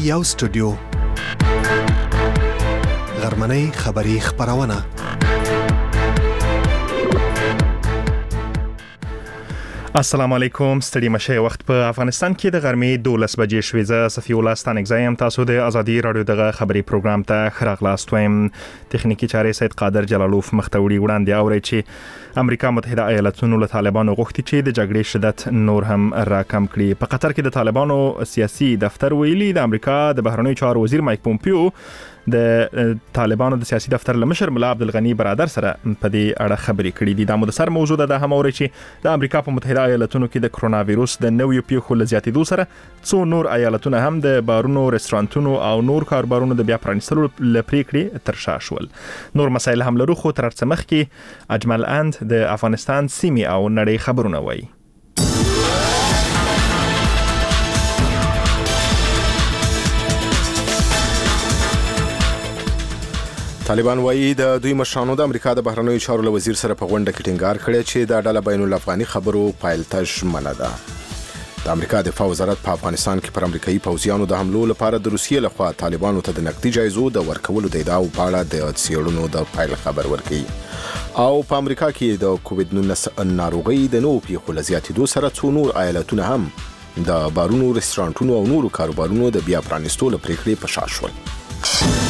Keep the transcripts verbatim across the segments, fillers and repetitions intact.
یو سټوډیو غرمنۍ خبری خبرونه. السلام علیکم. ستړي مشه وخت په افغانستان کې د غرمې دولس بجې شوې. زه صفی الله ستانګزایم. تاسو د ازادي رادیو دغه خبری پروګرام ته خراغلاست وایم. تخنیکی چارې سید قادر جلالوف مختوړي وړاندې اوري چې امریکا متحده ایالاتونو له طالبانو غوښتي چې د جګړې شدت نور هم راکم کړي. په قطر کې د طالبانو سیاسي دفتر ویلي د امریکا د بهرنیو چارو وزیر مایک پومپیو د طالبانو د سیاسي دفتر لمشر ملا عبدالغنی برادر سره په دې اړه خبرې کړې دي. دا مو د سر موضوع ده. د هم اوري چې د امریکا په متحده ایالاتونو کې د کرونا وایروس د نویو پیښو لزیاتېدو سره څو نور ایالتونه هم د بارونو، رستورانتونو او نور کاربارونو د بیا پرانیستلو لپریکړې تر شا شول. نور مسایل هم لرو، خو تر څه مخکې اجمل اند د افغانستان سیمې او نړۍ خبرونه وایي. طالبان وایي د دوی مشرانو د امریکا د بهرنیو چارو له وزیر سره په غونډه کې ټینګار کړی چې دا ډله بین الافغاني خبرو پایلته ژمنه ده. د امریکا دفاع وزارت په افغانستان کې پر امریکایي پوځیانو د حملو لپاره د روسیې لخوا طالبانو ته د نقدي جایزو د ورکولو د ادعاو په اړه د څېړنو د پایل خبر ورکړي. او په امریکا کې د کووډ نولس ناروغي د نوو پیښو لزیاتېدو سره څو نور ایالتونه هم د بارونو، رستورانتونو او نورو کاروبارونو د بیا پرانیستو لپریکړې په شا شول.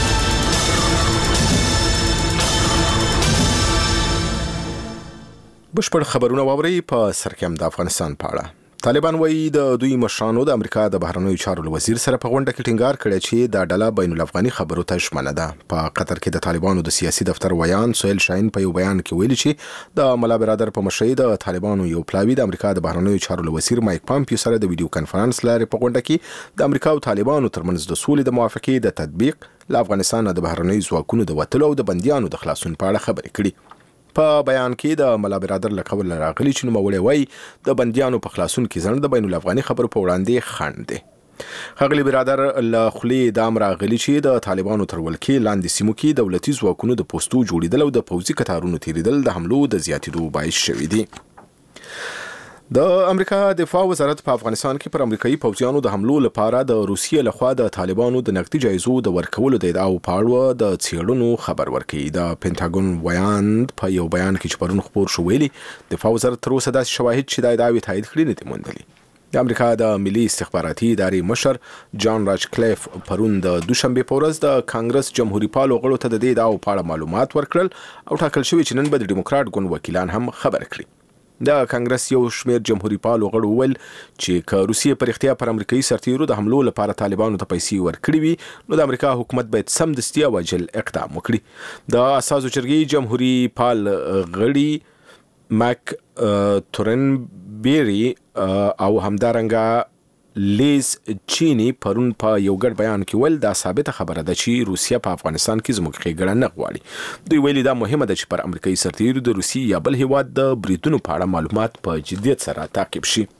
بشپړ خبرونه واوري. په سر کې هم د افغانستان په اړه طالبان وایي د دوی مشرانو د امریکا د بهرنیو چارو وزیر سره په غونډه کې ټینګار کړی چې دا ډله بین الافغاني خبرو ته ژمنه ده. په قطر کې د طالبانو د سیاسي دفتر ویان سهیل شاهین په یو بیان کې ویلي چې د ملا برادر په مشرۍ د طالبانو یو پلاوی د امریکا د بهرنیو چارو وزیر مایک پومپیو سره د ویډیو کانفرنس لارې په غونډه کې د امریکا او طالبانو ترمنځ د سولې د موافقې د تطبیق، له افغانستان د بهرنیو ځواکونو د وتلو او د بندیانو د خلاصون په اړه خبرې کړي. په بیان کې د ملا برادر له قبل راغلي چې نوموړی وایي د بندیانو په خلاصون کې ځنډ د بین الافغاني خبرو په وړاندې خنډ دی. ښاغلي برادر له خولې دا هم راغلي چې د طالبانو تر ولکې لاندې سیمو کې دولتي ځواکونو د پوستو جوړېدل او د پوځي کتارونو تېرېدل د حملو د زیاتېدو باعث شوي دي. د امریکا دفاع وزارت په افغانستان کې پر امریکایي پوځیانو د حملو لپاره د روسیې لخوا د طالبانو د نقدي جایزو د ورکولو د ادعاو په اړه د څېړنو خبر ورکړي. د پینټاګون ویاند په یو بیان کې چې پرون خپور شو ویلي دفاع وزارت تر اوسه داسې شواهد چې د ادعاوې تایید کړي نه دي موندلي. د امریکا د ملي استخباراتي ادارې مشر جان راچکلیف پرون د دوشنبه په ورځ د کانګرس جمهوریت پالو غړو ته د دې ادعاو په اړه معلومات ورکړل او ټاکل شوی چې نن به د ډیموکرات ګوند وکیلان هم خبر کړي. د کانګرس یو شمېر جمهوریت پالو غړو ویل چې که روسیې پر اختیار پر امریکایي سرتیرو د حملو لپاره طالبانو ته پیسې ورکړي وي نو د امریکا حکومت باید سمدستي او عاجل اقدام وکړي. د اساسو جرګې جمهوریت پال غړي ماک تورنبيري او همدارنګه لیز چینی پرون په یو ګډ بیان کې ول دا ثابته خبره ده چې روسیا په افغانستان کې زموږ ښېګړه نه غواړي. دوی ویلي دا مهمه ده چې پر امریکایي سرتیرو د روسي یا بل هیواد د بریدونو په اړه معلومات په جدیت سره تعقیب شي.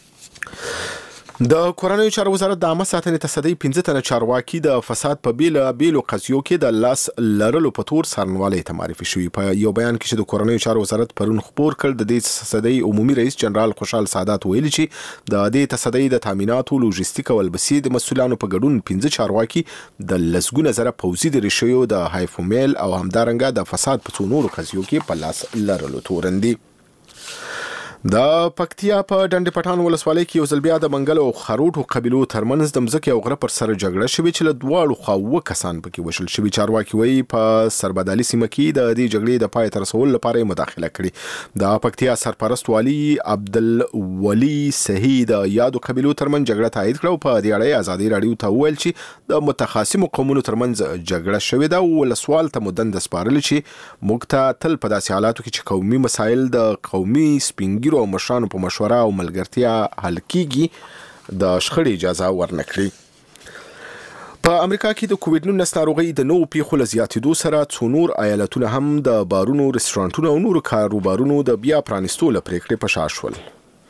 د کورنیو چارو وزارت د عامه ساتنې تصدۍ پنځه تنه چارواکي د فساد په بیل بیلو قضیو کې د لاس لرلو په تور څارنوالۍ ته معرفي شوي. په یو بیان کې چې د کورنیو چارو وزارت پرون خپور کړ د دې تصدۍ عمومي رئیس جنرال خوشحال سادات ویلي چې د دې تصدۍ د تامیناتو، لوجستیک او البسي د مسؤلانو په ګډون پنځه چارواکي د لسګونه زره پوځي دریشیو د هایفومیل او همدارنګه د فساد په څو نورو قضیو کې په لاس لرلو تورن دي. د پکتیا په ډنډ پټان ولسوالۍ کې یو ځل بیا د منګل او خروټو قبیلو ترمنځ د مځکې او غره پر سر جګړه شوې چې له دواړو خواوو کسان پکې وشل شوي. چارواکي وایي په سربدالي سیمه کې د دې جګړې د پای ته رسولو لپاره مداخله کړې. د پکتیا سرپرست والي عبدالولي صحیح د یادو قبیلو ترمنځ جګړه تایید کړه او په دې اړه ازادي رادیو ته وویل چې د متخاصمو قومونو ترمنځ جګړه شوې ده او ولسوال ته مدند سپارل چې موږ ته تل په داسې حالاتو کې چې قومي مسایل د قومي سپینګیرو او مشرانو په مشوره او ملګرتیا حل کیږي د شخړې اجازه ورنکړي. په امریکا کې د کووډ نولس ناروغي د نوو پیښو لزیاتېدو سره څو نور ایالتونه هم د بارونو، رستورانتونو او نورو کاروبارونو د بیا پرانیستو لپاره پریکړې په شا شول.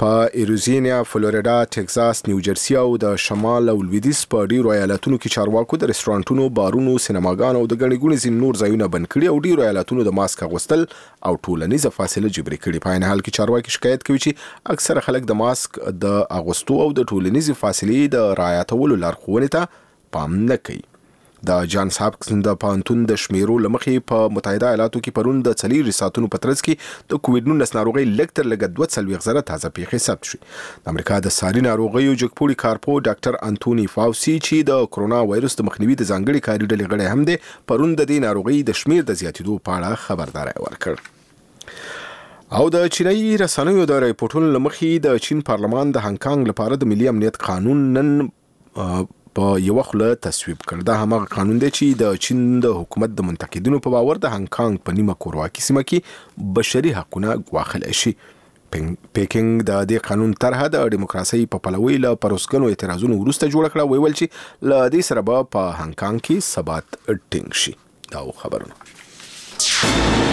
په ایریزونا، فلوریدا، ټکساس، نیوجرسي او د شمال او لویدیځ په ډیرو ایالتونو کې چارواکو د رستورانتونو، بارونو، سینماګانو او د ګڼې ګوڼې ځینې نور ځایونه بند کړي او ډیرو ایالتونو د ماسک اغوستل او ټولنیزه فاصله جبري کړي. په عین حال کې چارواکي شکایت کوي چې اکثره خلک د ماسک د اغوستو او د ټولنیزې فاصلې د رعایتولو لارښوونې ته پام نه کوي. د جانز هاپکینز د پوهنتون د شمیرو له مخې په متحده ایالاتو کې پرون د څلور ساعتونو په ترڅ کې د کووډ نولس ناروغۍ لږ تر لږه دوه څلوېښت زره تازه پیښې ثبت شوې. د امریکا د ساري ناروغیو جګپوړي کارپو ډاکټر انټونی فاوسي چې د کرونا وایرس د مخنیوي د ځانګړي کاري ډلې غړی هم دی، پرون د دې ناروغۍ د شمیر د زیاتېدو په اړه خبرداری ورکړ. او د چینایي رسنیو د ریپورتونو له مخې د چین پارلمان د هانګ کانګ لپاره د ملي امنیت قانون نن په یو خله تصویب کړ. دا همغه قانون دی چې د چین د حکومت د منتقدینو په باور د هانګ کانګ په نیمه کورواکي سیمه کې بشري حقونه ګواښلی شي. پیکینګ د دې قانون طرحه د دیموکراسي په پلوي له پروسکنو اعتراضونو وروسته جوړ کړه، ویل چې له دې سره به په هانګ کانګ کې ثبات ټینګ شي. دا خبرونه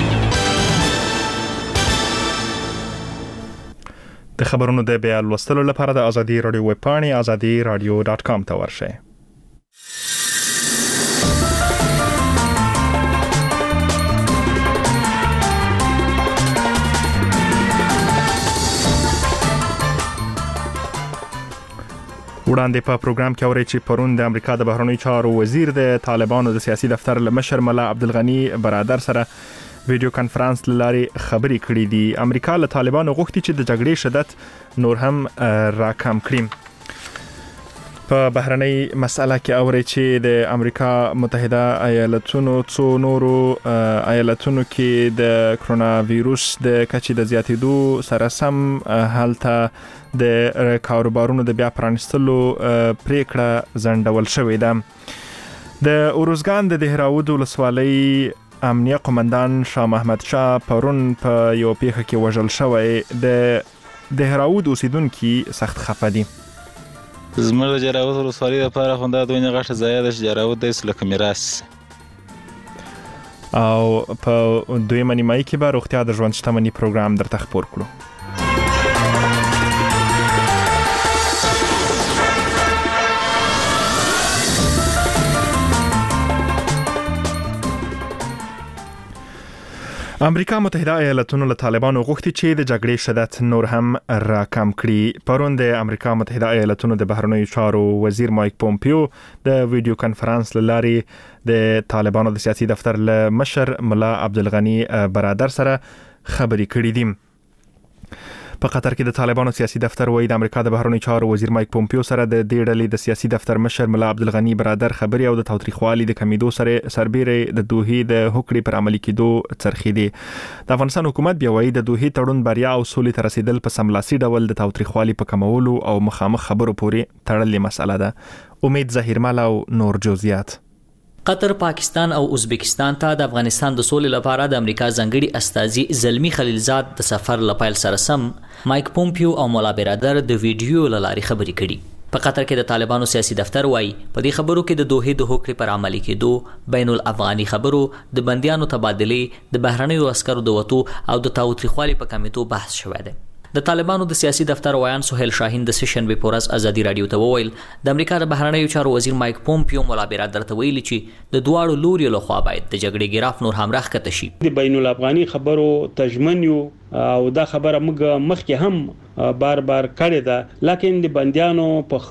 د خبرونو د بیا لوستلو لپاره د ازادي رادیو ویب پاڼې ازادي رادیو ډاټ کام ته ورشئ. وړاندې په پروګرام کې اورئ چې پرون د امریکا د بهرنیو چارو وزیر د طالبانو د سیاسي دفتر له مشر ملا عبدالغني برادر سره ویډیو کانفرنس لاري خبرې کړې دي. امریکا له طالبانو غوښتي چې د جګړې شدت نور هم راکم کړي. په بهرنۍ مسله کې اوري چې د امریکا متحده ایالاتونو څو نورو ایالاتونو کې د کرونا وایرس د کچې د زیاتېدو سره سم هلته د کاروبارونو د بیا پرانستلو پریکړه ځنډول شوې ده. د اوروزګان د دهراود ولسوالۍ امنیه قومندان شاه محمد شاه پرون په یو پیښه کې وژل شوی. د دهراود اوسیدونکي سخت خفه دي. زموږ د جراود ولسوالۍ لپاره خو دا دومره غټه ځای ده چې جراود داسې لکه میراث او په دویمه نیمایي کې به روغتیا د ژوند شتمني پروګرام درته خپور کړو. امریکا متحده ایالاتونو له طالبانو غوښتي چې د جګړې شدت نور هم راکم کړي. پرون د امریکا متحده ایالاتونو د بهرنیو چارو وزیر مایک پومپیو د ویډیو کانفرنس لاري د طالبانو د سیاسي دفتر له مشر ملا عبدالغني برادر سره خبرې کړې دي. په قطر کې د طالبانو سیاسي دفتر وایي د امریکا د بهرنیو چارو وزیر مایک پومپیو سره د دې ډلې د سیاسي دفتر مشر ملا عبدالغني برادر خبرې او د تاوتریخوالي د کمیدو سره سربېره د دوحې د هوکړې پر عملي کېدو څرخې دي. د افغانستان حکومت بیا وایي د دوحې تړون بریا او سولې ته رسیدل په سملاسي ډول د تاوتریخوالي په کمولو او مخامخ خبرو پورې تړلې مسله ده. امید ظهیرمل او نور جزئیات. قطر، پاکستان او ازبکستان ته د افغانستان د سولې لپاره د امریکا ځانګړي استازي زلمی خلیلزاد د سفر لپاره سره سم مایک پومپیو او مولا برادر د ویډیو لاري خبرې کړي. په قطر کې د طالبانو سیاسي دفتر وایي په دې خبرو کې د دوحې د هوکړې پر عملي کېدو، بین الافغاني خبرو، د بنديانو تبادله، د بهرنیو عسکرو د وټو او د تاوتریخوالي په کمیدو بحث شوی دی. د طالبانو د سیاسي دفتر وایان سهیل شاهین د سیشن به پورز ازادي رادیو ته وویل د امریکا د بهرنیو چارو وزیر مایک پومپیو مولا برادر ته ویلي چې د دواړو لوري له خوا باید د جګړې ګراف نور هم راښکته شي. د بین الافغاني خبرو تجمن یو او دا خبره موږ مخکې هم بار بار کړې ده، لکه د بنديانو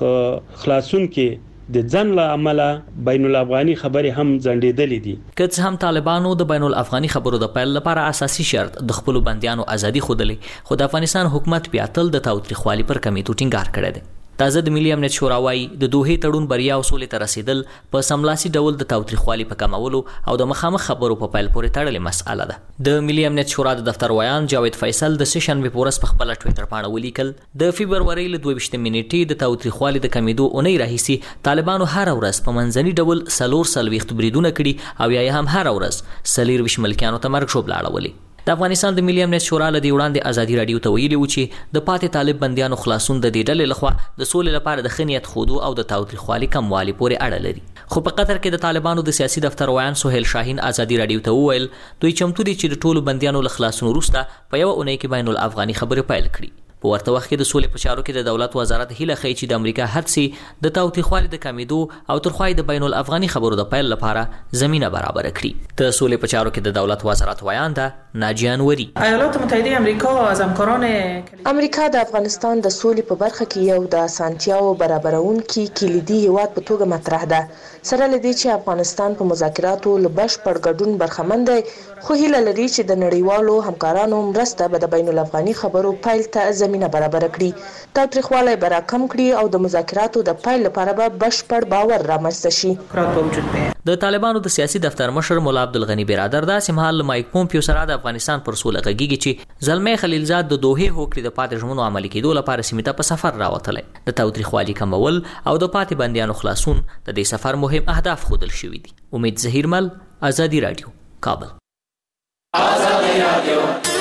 په خلاصون کې د ځن له عمله بین الافغاني خبرې هم ځنډېدلې دي. که هم طالبانو د بین الافغاني خبرو د پیل لپاره اساسي شرط د خپل بنديانو ازادي خودلې، خو د افغانستان حکومت بیا تل د تاوتریخوالي پر کمیټو ټینګار کړی دی. تازه د ملي امنیت شورا وايي د دوحې تړون بریا او سولې ته رسیدل په سملاسي ډول د تاوتریخوالي په کمولو او د مخامخ خبرو په پیل پورې تړلې مسأله ده. د ملي امنیت شورا د دفتر وایان جاوید فیصل د سیشن به پورس په خپل ټوئیټر باندې ولیکل د فبرवरी له دوه ویشت منېټې د تاوتریخوالي د کمیدو اونۍ راهیسي طالبانو هر ورځ په منځني ډول سلور سلويخت بریدونه کړي او یا هم هر ورځ سلیر وش ملکیانو ته مرګ شوب لاړولي. د افغانستان د ملي امنیت شورا له دی وړاندې ازادي رادیو ته ویلي و چې د پاتې طالب بنديانو خلاصون د دې ډلې لخوا د سولې لپاره د خنیت خودو او د تاوتریخوالي کموالي پورې اړه لري. خو په قطر کې د طالبانو د سیاسي دفتر وایان سهیل شاهین ازادي رادیو ته وویل دوی چمتو دي چې د ټولو بنديانو له خلاصون وروسته په یو اونۍ کې بین الافغاني خبرې پیل کړي. په ورته وخت کې د سولې په چارو کې د دولت وزارت هیله ښیي چې د امریکا هڅې د تاوتریخوالي د کمیدو او ترخوای د بین الافغاني خبرو د پیل لپاره زمينه برابر کړي. د سولې په چارو کې د دولت وزارت وایانده ناجیه انوري: ایالات متحده امریکا از همکاران امریکا د افغانستان د سولې په برخه کې یو د اسانتیاو برابرونکي کلیدي هیواد په توګه مطرح ده. سره لدی چې افغانستان په مذاکراتو له بشپړ ګډون برخمن دی، خو هیله لري چې د نړیوالو همکارانو مرسته به د بین الافغاني خبرو پیل ته زمينه برابر کړي، تاوتریخوالی به راکم کړي او د مذاکراتو د پیل لپاره به بشپړ باور رامنځته شي. د طالبانو د سیاسي دفتر مشر مولا عبدالغنی برادر دا سمحال مایک پومپیو سره د افغانستان پر سوله غږیږي چې زلمه خلیلزاد د دوه هوکړې د پاتې ژمنو عملي کېدو لپاره سیمه ته په سفر راوتلی. د تاوتریخوالي کمول او د پاتې بندیانو خلاصون د دې سفر مهم اهداف خودل شوي دي. امید زهیرمل، آزادی رادیو، کابل. آزادی رادیو.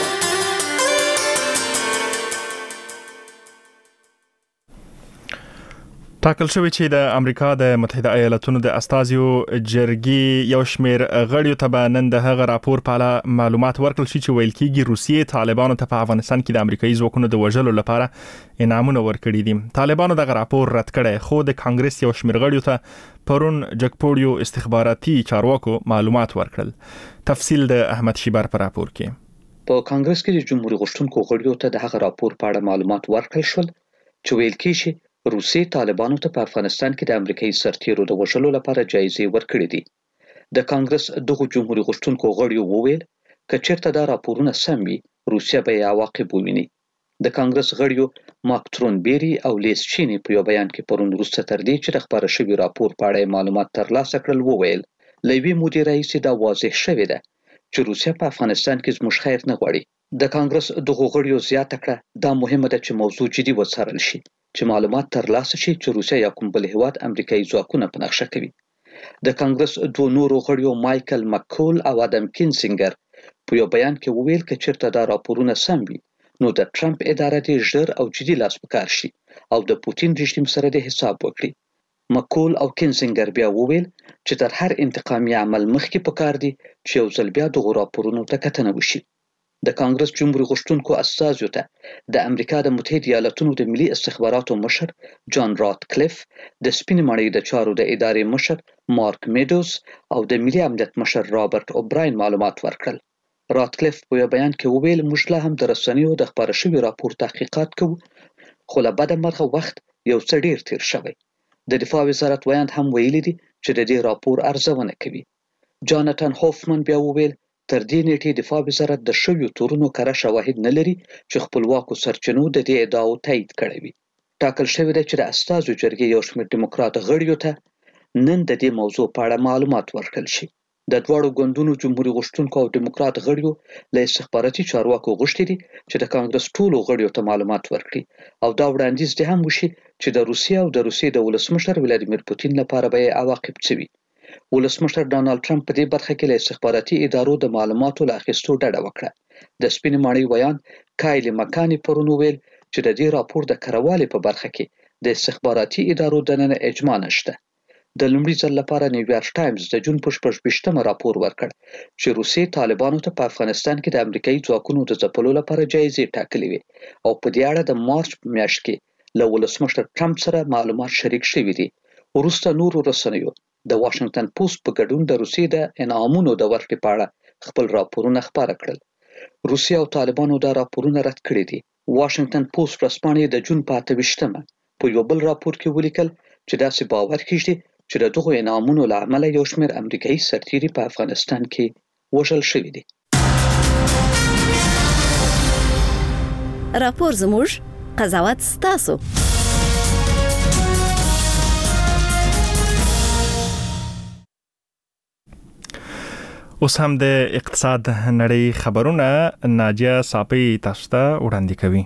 ټاکل شوی چې د امریکا د متحده ایالاتونو د استازیو جرګې یو شمیر غړیو ته به نن د هغه راپور په اړه معلومات ورکړل شي چې ویل کېږي روسیې طالبانو ته په افغانستان کې د امریکایي ځواکونو د وژلو لپاره انعامونه ورکړي دي. طالبانو دغه راپور رد کړی، خو د کانګرس یو شمیر غړیو ته پرون جګپوړیو استخباراتي چارواکو معلومات ورکړل. تفصیل د احمد شیبر په راپور کې. په کانګرس کې د جمهوریت غوښتونکو غړیو ته د هغه راپور په اړه معلومات ورکړل شول چې ویل کېږي روسیې طالبانو ته په افغانستان کې د امریکایي سرتیرو د وژلو لپاره جایزې ورکړې دي. د کانګرس دغه جمهوریت غوښتونکو غړیو وویل که چېرته دا راپورونه سم وي، روسیه به یې عواقب وویني. د کانګرس غړیو مارک ترونبیری او لیس چینی په یو بیان کې پرون وروسته تر دې چې د خپاره شوي راپور په اړه معلومات ترلاسه کړل وویل له یوې مودې راهیسې دا واضح شوې ده چې روسیه په افغانستان کې زموږ خیر نه غواړي. د کانګرس دغه غړیو زیاته کړه دا مهمه ده چې موضوع جدي وڅارل شي، چې معلومات ترلاسه شي چې روسیه یا کوم بل هیواد امریکایي ځواکونه په نقشه کوي. د کانګرس دوه نورو غړیو مایکل مکول او ادم کینسینګر په یو بیان کې وویل که چېرته دا راپورونه سم وي نو د ټرمپ اداره دې ژر او جدي لاس په کار شي او د پوتین رژیم سره د حساب وکړي. مکول او کینسینګر بیا وویل چې تر هر انتقامي عمل مخکې پکار دي چې یو ځل بیا دغه راپورونو ته کتنه وشي. د کانګرس جمهوریت غوښتونکو استازیو ته د امریکا د متحده ایالاتونو د ملي استخباراتو مشر جان راتکلیف، د سپینې ماڼۍ د چارو د ادارې مشر مارک میډوز او د ملي امنیت مشر رابرټ اوبراین معلومات ورکړل. راتکلیف په یو بیان کې وویل موږ لا هم د رسنیو د خپاره شوي راپور تحقیقات کوو، خو له بده مرغه وخت یو څه ډیر تیر شوی. د دفاع وزارت ویاند هم ویلي دي چې د دې راپور ارزونه کوي. جاناتان هوفمن بیا وویل تر دې نیټې دفاع وزارت د شویو تورونو کره شواهد نه لري چې خپلواکو سرچینو د دې ادعاو تایید کړی وي. ټاکل شوی دی چې د استازو جرګې یو شمېر ډیموکرات غړیو ته نن د دې موضوع په اړه معلومات ورکړل شي. د دواړو ګوندونو جمهوریت غوښتونکو او ډیموکرات غړیو له استخباراتي چارواکو غوښتي دي چې د کانګرس ټولو غړیو ته معلومات ورکړي او دا وړاندیز دې هم وشي چې د روسیې او د روسیې د ولسمشر ولادیمیر پوتین لپاره به یې عواقب څه وي. ولسمشر ډانالډ ټرمپ په دې برخه کې له استخباراتي ادارو د معلوماتو له اخیستو ډډه وکړه. د سپینې ماڼۍ ویان کایلی مکانی پرون وویل چې د دې راپور د کروالې په برخه کې د استخباراتي ادارو دننه اجماع نشته. د لومړي ځل لپاره نیویارک ټایمز د جون په شپږ ویشتمه راپور ورکړ چې روسیې طالبانو ته په افغانستان کې د امریکایي ځواکونو د ځپلو لپاره جایزې ټاکلې وي او په دې اړه د مارچ په میاشت کې له ولسمشر ټرمپ سره معلومات شریک شوي دي. وروسته نورو رسنیو د واشنگټن پوسټ په ګډون د روسیې د انعامونو د ورکړې په اړه خپل راپورونه خپاره کړل. روسیه او طالبانو دا راپورونه رد کړي دي. واشنگټن پوسټ ورځپاڼې د جون په اته ویشتمه په یو بل راپور کې ولیکل چې داسې باور کېږي چې د دغو انعامونو له امله یو شمېر امریکایي سرتیري په افغانستان کې وژل شوي دي. راپور زموږ، قضاوت ستاسو. اوس هم د اقتصاد نړۍ خبرونه ناجیه صافی تاسو ته وړاندې کوي.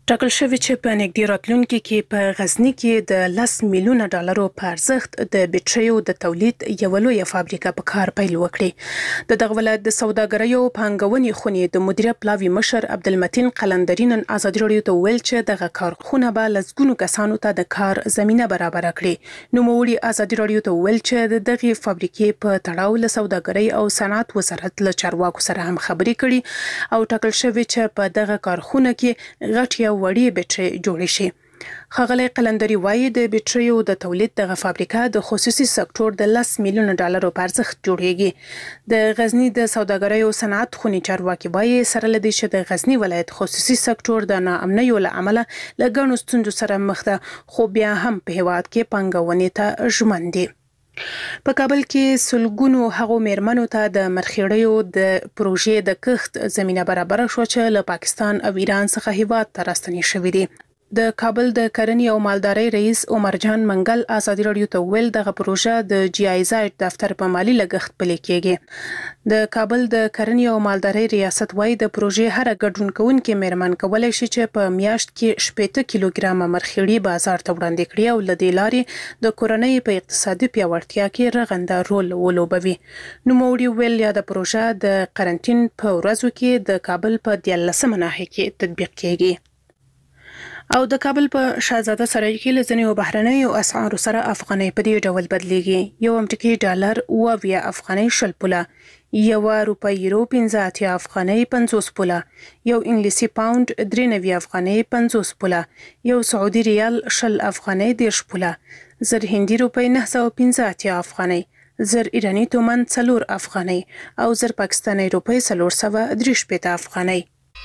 ټاکل شوی چې په نږدې راتلونکي کې په غزني کې د لس میلیونه ډالرو په ارزښت د بیټریو د تولید یو لوی فابریکه په کار پیل وکړي. د دغه ولایت د سوداګرۍ او پانګونې خونې د مدیریت پلاوي مشر عبدالمتین قلندري نن ازادي راډیو ته ویل چې دغه کارخونه به لسګونو کسانو ته د کار زمينه برابر کړي. نوموړي ازادي راډیو ته ویل چې دغه فابریکې په تړاو له سوداګرۍ او صنعت وزارت له چارواکو سره هم خبرې کړي او ټاکل شوی چې په دغه کارخونه کې غټ وړي بیټري جوړ شي. ښاغلی قلندري وایي د بیټریو د تولید دغه فابریکه د خصوصي سکتور د لس میلیونه ډالرو په ارزښت جوړیږي. د غزني د سوداګرۍ او صنعت خونې چارواکي وایي سره لدی چې د غزني ولایت خصوصي سکتور د ناامنیو له امله له ګڼو ستونزو سره مخ ده، خو بیا هم په هیواد کې پانګونې ته ژمن دي. په کابل کې سلګونو هغو میرمنو ته د مرخیړیو د پروژې د کښت زمينه برابر شو چې له پاکستان او ایران څخه هیواد ته راستنې شوې دي. د کابل د کرنې او مالدارۍ رئیس عمر جان منګل ازادي راډیو ته ویل دغه پروژه د جی آی زیډ دفتر په مالی لګښت پلي کېږي. د کابل د کرنې او مالدارۍ ریاست وايي د پروژې هر ګډون کوونکې میرمن کولای شي چې په میاشت کې شپږ کیلوګرام مرخیړي بازار ته وړاندې کړي او له دې لارې د کورنۍ په اقتصادي پیاوړتیا کې رغنده رول ولوبوي. نوموړي ویل یا د پروژه د قرنټین په ورځو کې د کابل په دیارلسمه ناحیه کې تطبیق کېږي. او د کابل په شاهزاده سرای کې لزنیو بهرنیو اسعارو سره افغانۍ په دې ډول بدلیږي. یو امریکایي ډالر اووه افغانۍ شل پوله، یو روپۍ یورو پنځه اتیا افغانۍ پنځوس پوله، یو انګلیسي پاوند درې نوي افغانۍ پنځوس پوله، یو سعودي ریال شل افغانۍ دېرش پوله، زر هندي روپۍ نه سوه پنځه اتیا افغانۍ، زر ایراني تومن څلور افغانۍ او زر پاکستاني روپۍ څلور سوه درې شپېته افغانۍ.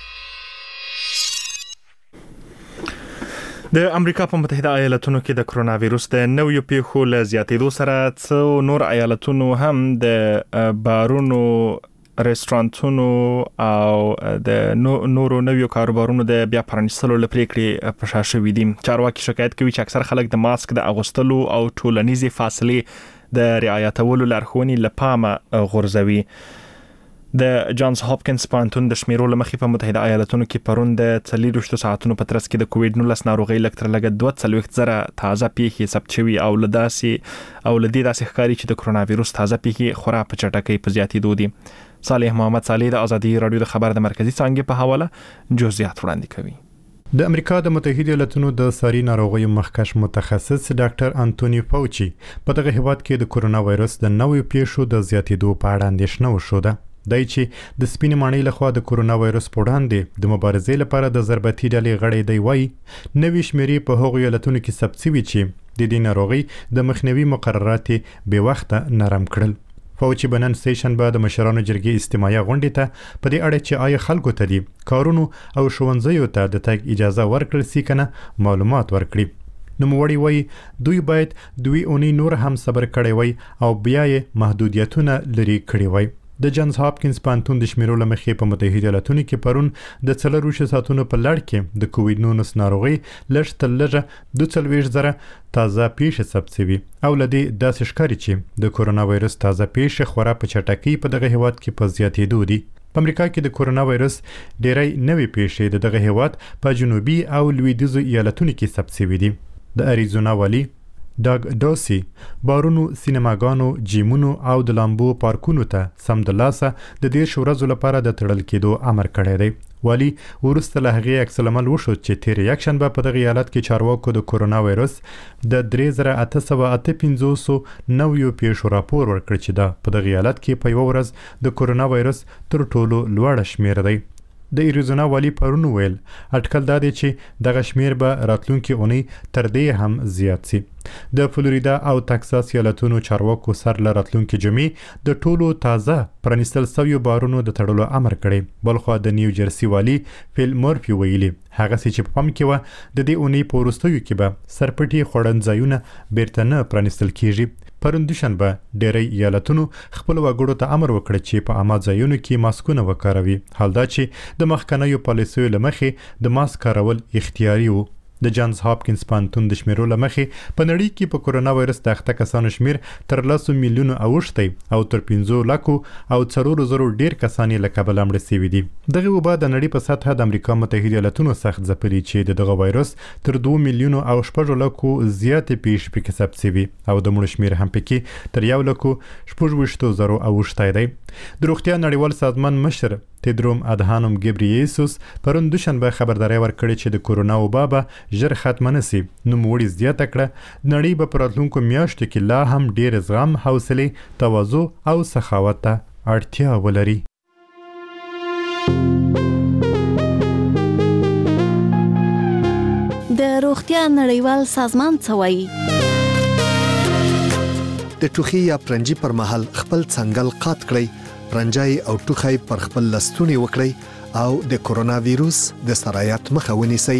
د امریکا په متحده ایالاتونو کې د کرونا وایرس د نویو پیښو له زیاتېدو سره څو نور ایالتونو هم د بارونو، رستورانتونو او د نورو نویو کاروبارونو د بیا پرانیستلو لپاره پریکړې په شا شوې دي. چارواکي شکایت کوي چې اکثر خلک د ماسک د اغوستلو او ټولنیزې فاصلې د رعایتولو لارښوونې له پامه غورځوي. د جانز هاپکینز پوهنتون د شمیرو لمخې په متحده ایالاتونو کې پرون د څلوېښتو ساعتونو په ترڅ کې د کووډ نولس ناروغۍ لږ تر لږه دوه څلوېښت زره تازه پیښې ثبت شوي او له داسې او له دې داسې ښکاري چې د کرونا وایرس تازه پیښې خورا په چټکۍ په زیاتېدو دي. صالح محمد صالح د ازادي راډیو د خبر د مرکزی څانګې په حواله جزئیات وړاندې کوي. د امریکا د متحده ایالاتونو د ساري ناروغیو مخکښ متخصص ډاکټر انټونی فاوچي په دغه هیواد کې د کرونا وایرس د نویو پیښو د زیاتېدو په اړه اندېښنه وښوده. دای چې د سپینې ماڼۍ لخوا د کرونا وایرس په وړاندې د مبارزې لپاره د ضربتي ډلې غړی دی وایي نوې شمیرې په هغو ایالتونو کې ثبت شوي چې د دې ناروغۍ د مخنیوي مقررات بې وخته نرم کړل. فاوچي بنن سټیشن به د مشرانو جرګې استماعي غونډې ته په دې اړه چې آیا خلکو ته دي کارونو او ښوونځیو ته د تګ اجازه ورکړل سي کنه معلومات ورکړي. نوموړي وایي دوی باید دوی اونۍ نور هم صبر کړی وای او بیا یې محدودیتونه لري کړی وای. د جانز هاپکینز پوهنتون د شمیرو لمخې په متحده ایالاتونو کې پرون د څلورویشت ساعتونو په لړ کې د کووډ نولس ناروغۍ لږ تر لږه دوه څلوېښت زره تازه پیښې ثبت شوي او له دې داسې ښکاري چې د کرونا وایرس تازه پیښې خورا په چټکۍ په دغه هیواد کې په زیاتېدو دي. په امریکا کې د کرونا وایرس ډېری نوې پیښې د دغه هیواد په جنوبي او لویدیځو ایالتونو کې ثبت شوي دي. د اریزونا والی ډاګ ډوسی بارونو، سینماګانو، جیمونو او د لامبو پارکونو ته سم د لاسه د دېرش ورځو لپاره د تړل کېدو امر کړی دی. والی وروسته له هغې عکس العمل وښود چې تېر یکشنبه په دغه ایالت کې چارواکو د کرونا وایرس د درې زره اته سوه اته پنځوسو نویو پیښو راپور ورکړ چې دا په دغه ایالت کې په یوه ورځ د کرونا وایرس تر ټولو لوړه شمېره دی. د اریزونا والی پرون ویل اټکل دا دی چې دغه شمیر به راتلونکي اونۍ تر دې هم زیات شي. د فلوریدا او تکساس ایالتونو چارواکو سر له راتلونکي جمعې د ټولو تازه پرانیستل شویو بارونو د تړلو امر کړی. بلخوا د نیو جرسي والی فیل مورفي ویلي هغه چې په پام کې و د دې اونۍ په وروستیو کې به سرپټي خوړنځایونه بیرته نه پرانیستل کیږي. پرون دوشنبه ډېری ایالتونو خپل وګړو ته امر وکړ چې په عامه ځایونو کې ماسکونه وکاروي، حال دا چې د مخکنیو پالیسیو له مخې د ماسک کارول اختیاري وو. د جانز هاپکینز پانتون د شمیرو لمخې په نړۍ کې په کورونا وایرس د اخته کسانو شمیر تر لسو میلیونو اوښتی او تر پنځو لکو او څلورو زرو ډیر کسان له کبله مړه شوي دي. دغه وبا د نړۍ په سطحه د امریکا متحده ایالاتونو سخت ځپلي چې دغه وایرس تر دوه میلیونو او شپږ لکو زیاتې پیښې پکې ثبت شوي او د مړو شمیر هم پکې تر یو لکو شپږ ویشتو زرو اوښتی دی. د روغتیا نړیوال سازمان مشر تیدروم ادهانوم ګبرییسوس پرون دوشنبه خبرداری ورکړې چې د کورونا وبا به ژر ختمه نه سي. نوموړي زیاته کړه نړۍ به په راتلونکو میاشتو کې لا هم ډېر زغم، حوصلې، تواضع او سخاوت ته اړتیا ولري. د روغتیا نړیوال سازمان څه وایي؟ د ټوخي یا پرنجي پر مهال خپل څنګل قات کړئ، پرنجای او ټوخی پر خپل لستونی وکړئ او د کورونا ویروس د سرایت مخه ونیسئ.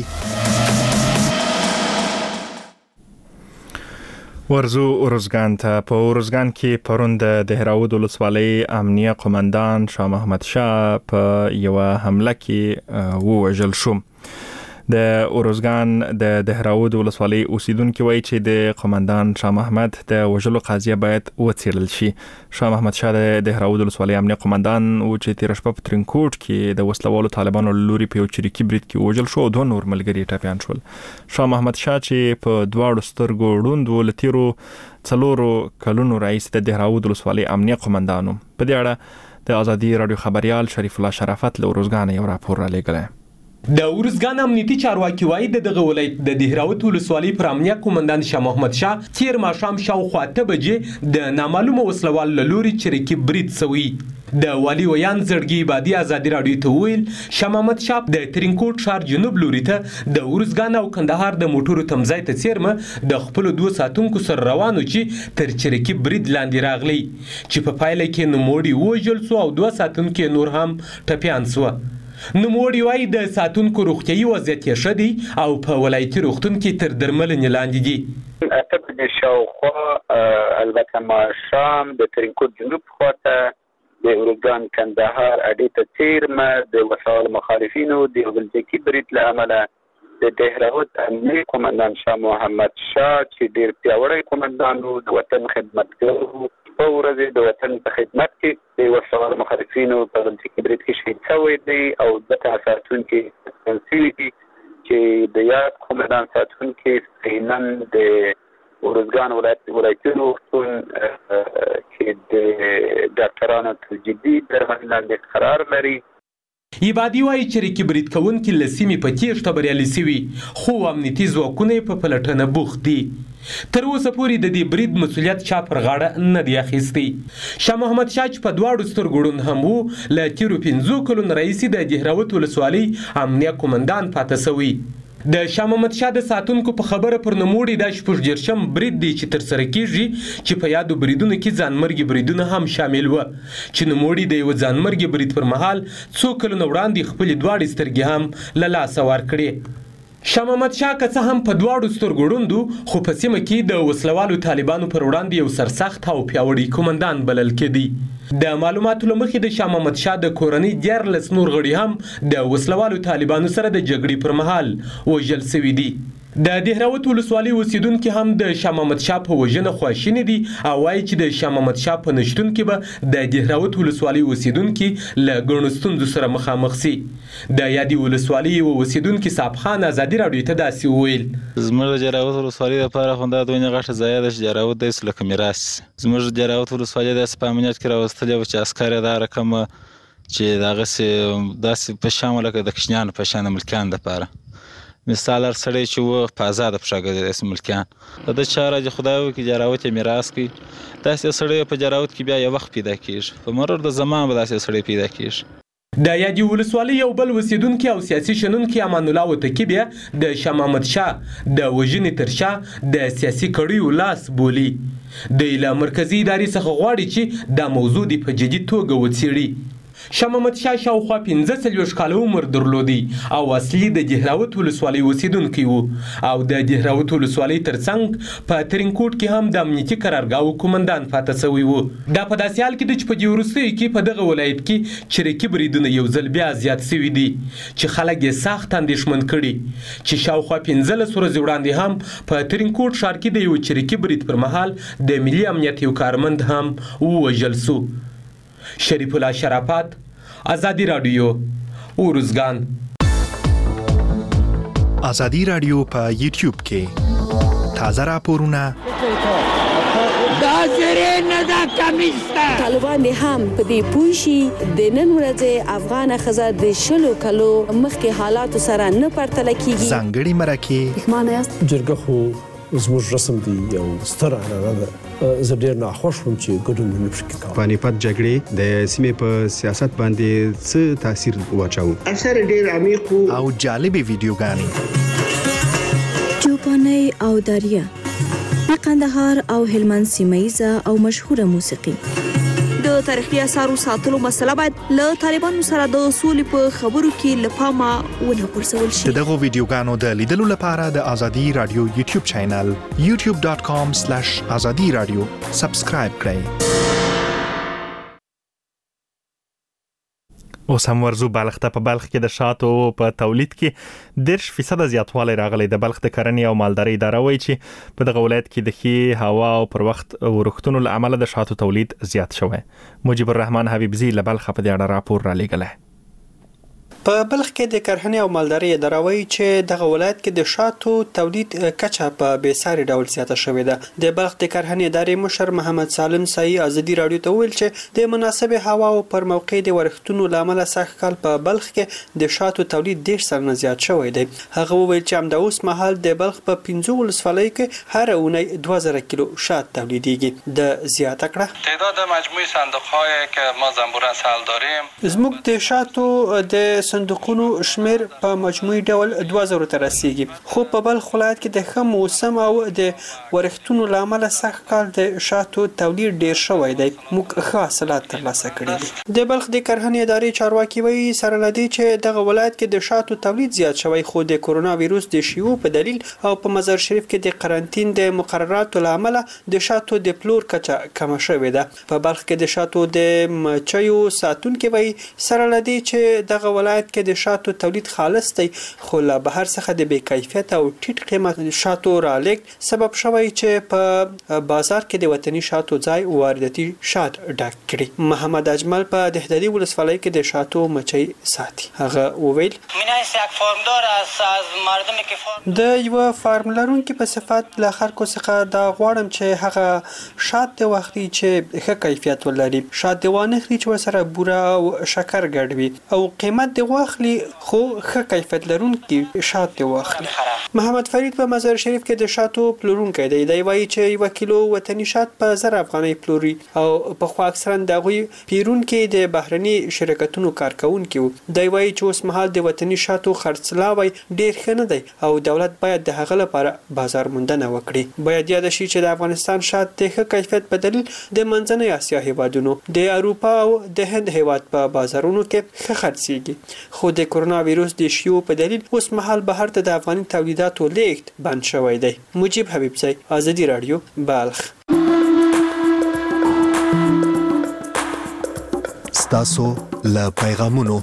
ورزو ارزګان ته. په ارزګان کې پرون د دهراود ولسوالۍ امنیه قومندان شاه محمد شاه په یو حمله کې ووژل شو. د ارزګان د دهراود ولسوالۍ اوسیدونکو وایي چې د قومندان شاه محمد د وژلو قضیه باید وڅېړل شي. شاه محمد شاه د دهراود ولسوالۍ امنیه قومندان و چې تیر شپه په ترینکوټ کې د وسلوالو طالبانو لوري په یو چریکي برید کې وژل شو او دوه نور ملګري ټپیان شول. شاه محمد شاه چې په دواړو سترګو ړوند و، له تیرو څلورو کلونو رئیس د دهراود ولسوالۍ امنیه قومندان و. په دې اړه د ازادي رادیو خبريال شریف الله شرافت له ارزګان یو راپور را لېږلی. د ارزګان امنیتي چارواکي وایي د دغه ولایت د دهراود ولسوالۍ پر امنیه قومندان شاه محمد شاه تیر ماښام شاوخوا اته بجې د نامعلومه وسلوال له لوري چریکي برید سوی. د والي ویان زړګي عبادي ازادي رادیو ته ویل شاه محمد شاه د ترینکوټ ښار جنوب لوري ته د ارزګان او کندهار د موټرو تمځای ته څیرمه د خپل دوه ساتونکو سره روانو چې تر چریکي برید لاندې راغلی چې په پایله کې نوموړي وژل سو او دوه ساتونکو نور هم ټپیان سو. نوموړي وایي د ساتونکو روغتیايي وضعیت یې ښه دی او په ولایتي روغتون کې تر درملنې لاندې دي. اته بجې شاوخوا البته ماښام د ترینکوټ جنوب خواته د ارزګان کندهار اډې ته څیرمه د وسایلو مخالفینو د یو بلجیکي برید له امله د دهراود امنیه قومندان شاه محمد شاه چې ډېر پیاوړی قومندان و، د وطن خدمتګار و، په ورځ د وطن په خدمت کې د وسایلو مخالفینو په بلجیکي برید کې شهید شوی دی او دوه ساتونکي ټپیان شوي دي چې د یاد قومندان ساتونکي نن د ارزګان ولایت ولایتي روغتون چې د ډاکټرانو تر جدي درملنې لاندې قرار لري. عبادي وایي چریکي برید کوونکي له سیمې په تیښته بریالي سوي خو امنیتي ځواکونه یې په پلټنه بوخت دي. تر اوسه پورې د دې برید مسؤلیت چا پر غاړه نه دی اخیستی. شاه محمد شاه چې په دواړو سترګو ړوند هم و، له تیرو پنځو کلونو راهیسې د دهراود ولسوالۍ امنیه قومندان پاته سوی. د شاه محمد شاه د ساتونکو په خبره پر نوموړي دا شپږ دېرشم برید دی چې ترسره کیږي چې په یادو بریدونو کې ځانمرګي بریدونه هم شامل و چې نوموړي د یو ځانمرګي برید پر مهال څو کلونه وړاندې خپلې دواړې سترګې هم له لاسه ورکړې. شاه محمد شاه که څه هم په دواړو سترګو ړوند و خو په سیمه کې د وسلوالو طالبانو پر وړاندې یو سرسخت او پیاوړی قومندان بلل کېدی. د معلوماتو له مخې د شاه محمد شاه د کورنۍ دیارلس نور غړي هم د وسلوالو طالبانو سره د جګړې پر مهال وژل سوي دي. د دهراود ولسوالۍ اوسیدونکي هم د شاه محمد شاه په وژنه خواشیني دي او وایي چې د شاه محمد شاه په نشتون کې به د دهراود ولسوالۍ اوسیدونکي له ګڼو ستونزو سره مخامخ سي. د یادې ولسوالۍ یو اوسیدونکي صاحب خان ازادي راډیو ته داسې وویل: زموږ د جراود ولسوالۍ دپاره خو دا دومره غټه ځایه ده چې جراود داسې لکه میراث. زموږ د جراود ولسوالۍ داسې په امنیت کې راوستلې وه چې عسکر یې دا رقمه چې دغسې داسې په شان لکه د کوچنیانو په شان د ملکیانو دپاره مثال هر سړی چې و په ازاده پښه ګرځي داسې ملکیان. د ده چاره چې خدای وکړي جراود یې میراث کړي، داسې سړی په جراود کې بیا یو وخت پیدا کېږي، په مرور د زمان به داسې سړی پیدا کېږي. د یادې ولسوالۍ یو بل اوسیدونکي او سیاسي شنونکي امان الله وتکي بیا د شاه محمد شاه د وژنې تر شا د سیاسي کړیو لاس بولي. دوی له مرکزي ادارې څخه غواړي چې دا موضوع دې په جدي توګه وڅېړي. شاه محمد شاه شاوخوا پنځه څلوېښت کاله عمر درلودی او اصلي د دهراوت ولسوالۍ اوسېدونکی و او د دهراوت ولسوالۍ ترڅنګ په ترینکوټ کې هم د امنیتي قرارګاهو قومندان پاته شوی و. دا په داسې حال کې ده چې په دې وروستیو کې په دغه ولایت کې چریکي بریدونه یو ځل بیا زیات شوي دي چې خلک یې سخت اندېښمن کړي چې شاوخوا پنځلس ورځې وړاندې هم په ترینکوټ ښار کې د یو چریکي برید پر مهال د ملي امنیت یو کارمند هم ووژل سو. شریف الله شرافت، آزادی رادیو، اورزګان. آزادی رادیو په یوټیوب کې تازه راپورونه دا زری نه دا کمیسته طالبان هم په دې پوه شي د نن ورځې افغان ښځه د شلو کلو مخکې حالاتو سره نه پرتله کیږي. ځانګړي مرکې معنی است جرګه خو زموږ رسم دی یو ستر عنعنه ده. زه ډېر ناخوښ وم چې ګډون ونه شي کولی. پانیپت جګړې د سیمې په سیاست باندې څه تاثیر واچاوه؟ اثر ډېر عمیق او جالبې ویډیوګانې چوپانۍ او دریا د قندهار او هلمند سیمه او مشهوره موسیقي. د تاریخي اثارو ساتلو مسله باید له طالبانو سره د سولې په خبرو کې له پامه ونه غورځول شي. دغه ویډیوګانو د لیدلو لپاره د آزادي رادیو یوټیوب چینل یوټیوب ډاټ کام سلیش آزادي رادیو سبسکرایب کړئ. اوس هم ورزو بلخ ته. په بلخ کې د شاتو په تولید کې دېرش فیصد زیاتوالی راغلی. د بلخ د کرنې او مالدارۍ اداره وایي چې په دغه ولایت کې د ښې هوا او پر وخت ورښتونو له امله د شاتو تولید زیات شوی. مجيب الرحمن حبیبزی له بلخ په دې اړه راپور را لېږلی. په بلخ کې د کرهنې او مالدارۍ اداره وایي چې دغه ولایت کې د شاتو تولید کچه په بېساري ډول زیاته شوې ده. د بلخ د کرهنې ادارې مشر محمد سالم سایي آزادي رادیو ته وویل چې د مناسبې هوا او پر موقع د ورښتونو له امله سږ کال په بلخ کې د شاتو تولید دېرش سلنه زیات شوی دی. هغه وویل چې همدا اوس مهال د بلخ په پنځو ولسوالیو کې هره اونۍ دوه زره کیلو شات تولیدیږي. د زیاته کړه تعداد مجموعی صندوق‌هایی که ما زنبور اصل داریم زموږ د شاتو د صندوقونو شمیر په مجموعي ډول دوه زره ته رسیږي. خو په بلخ ولایت کې د ښه موسم او د ورښتونو له امله سږ کال د شاتو تولید ډیر شوی دی. موږ ښه حاصلات ترلاسه کړي دي. د بلخ د کرهنې ادارې چارواکي وایي سره له دې چې دغه ولایت کې د شاتو تولید زیات شوی خو د کورونا ویروس د شیوع په دلیل او په مزار شریف کې د قرنطین د مقرراتو له امله د شاتو د پلور کچه کمه شوې ده. په بلخ کې د شاتو د مچیو ساتونکي وایي سره له دې چې دغه ولایت کې د شاتو تولید خالص دی خو له بهر څخه د بې کیفیت او ټیټ قیمت شاتو رالېږد سبب شوی چې په بازار کې د وطني شاتو ځای وارداتي شات ډک کړي. محمد اجمل په دهدادي ولسوالۍ کې د شاتو مچۍ ساتي. هغه وویل د یو فارم لرونکي په صفت له خلکو څخه دا غواړم چې هغه شات د واخلي چې ښه کیفیت ولري. شات د وانه خري چې ورسره بوره او شکر ګډ وي او قیمت د واخلي خو ښه کیفیت لرونکي شات دی واخلي. محمد فرید په مزار شریف کې د شاتو پلورونکی دی. دی وایي چې یو کیلو وطني شات په زر افغانۍ پلوري او په خو اکثرا د هغوی پیرونکي د بهرني شرکتونو کارکونکي وو. دی وایي چې اوس مهال د وطني شاتو خرڅلاوی ډیر ښه نه دی او دولت باید د هغه لپاره بازار موندنه وکړي. باید یاد شي چې د افغانستان شات د ښه کیفیت په دلیل د منځنۍ اسیا هیوادونو د اروپا او د هند هیواد په بازارونو کې ښه خرڅیږي. خو د کورونا ویروس د شیوع په دلیل اوس مهال بهر ته د افغاني تولیداتو لیږد بند شوی دی. مجيب حبیبزی، آزادي رادیو، بلخ. ستاسو له پیغامونو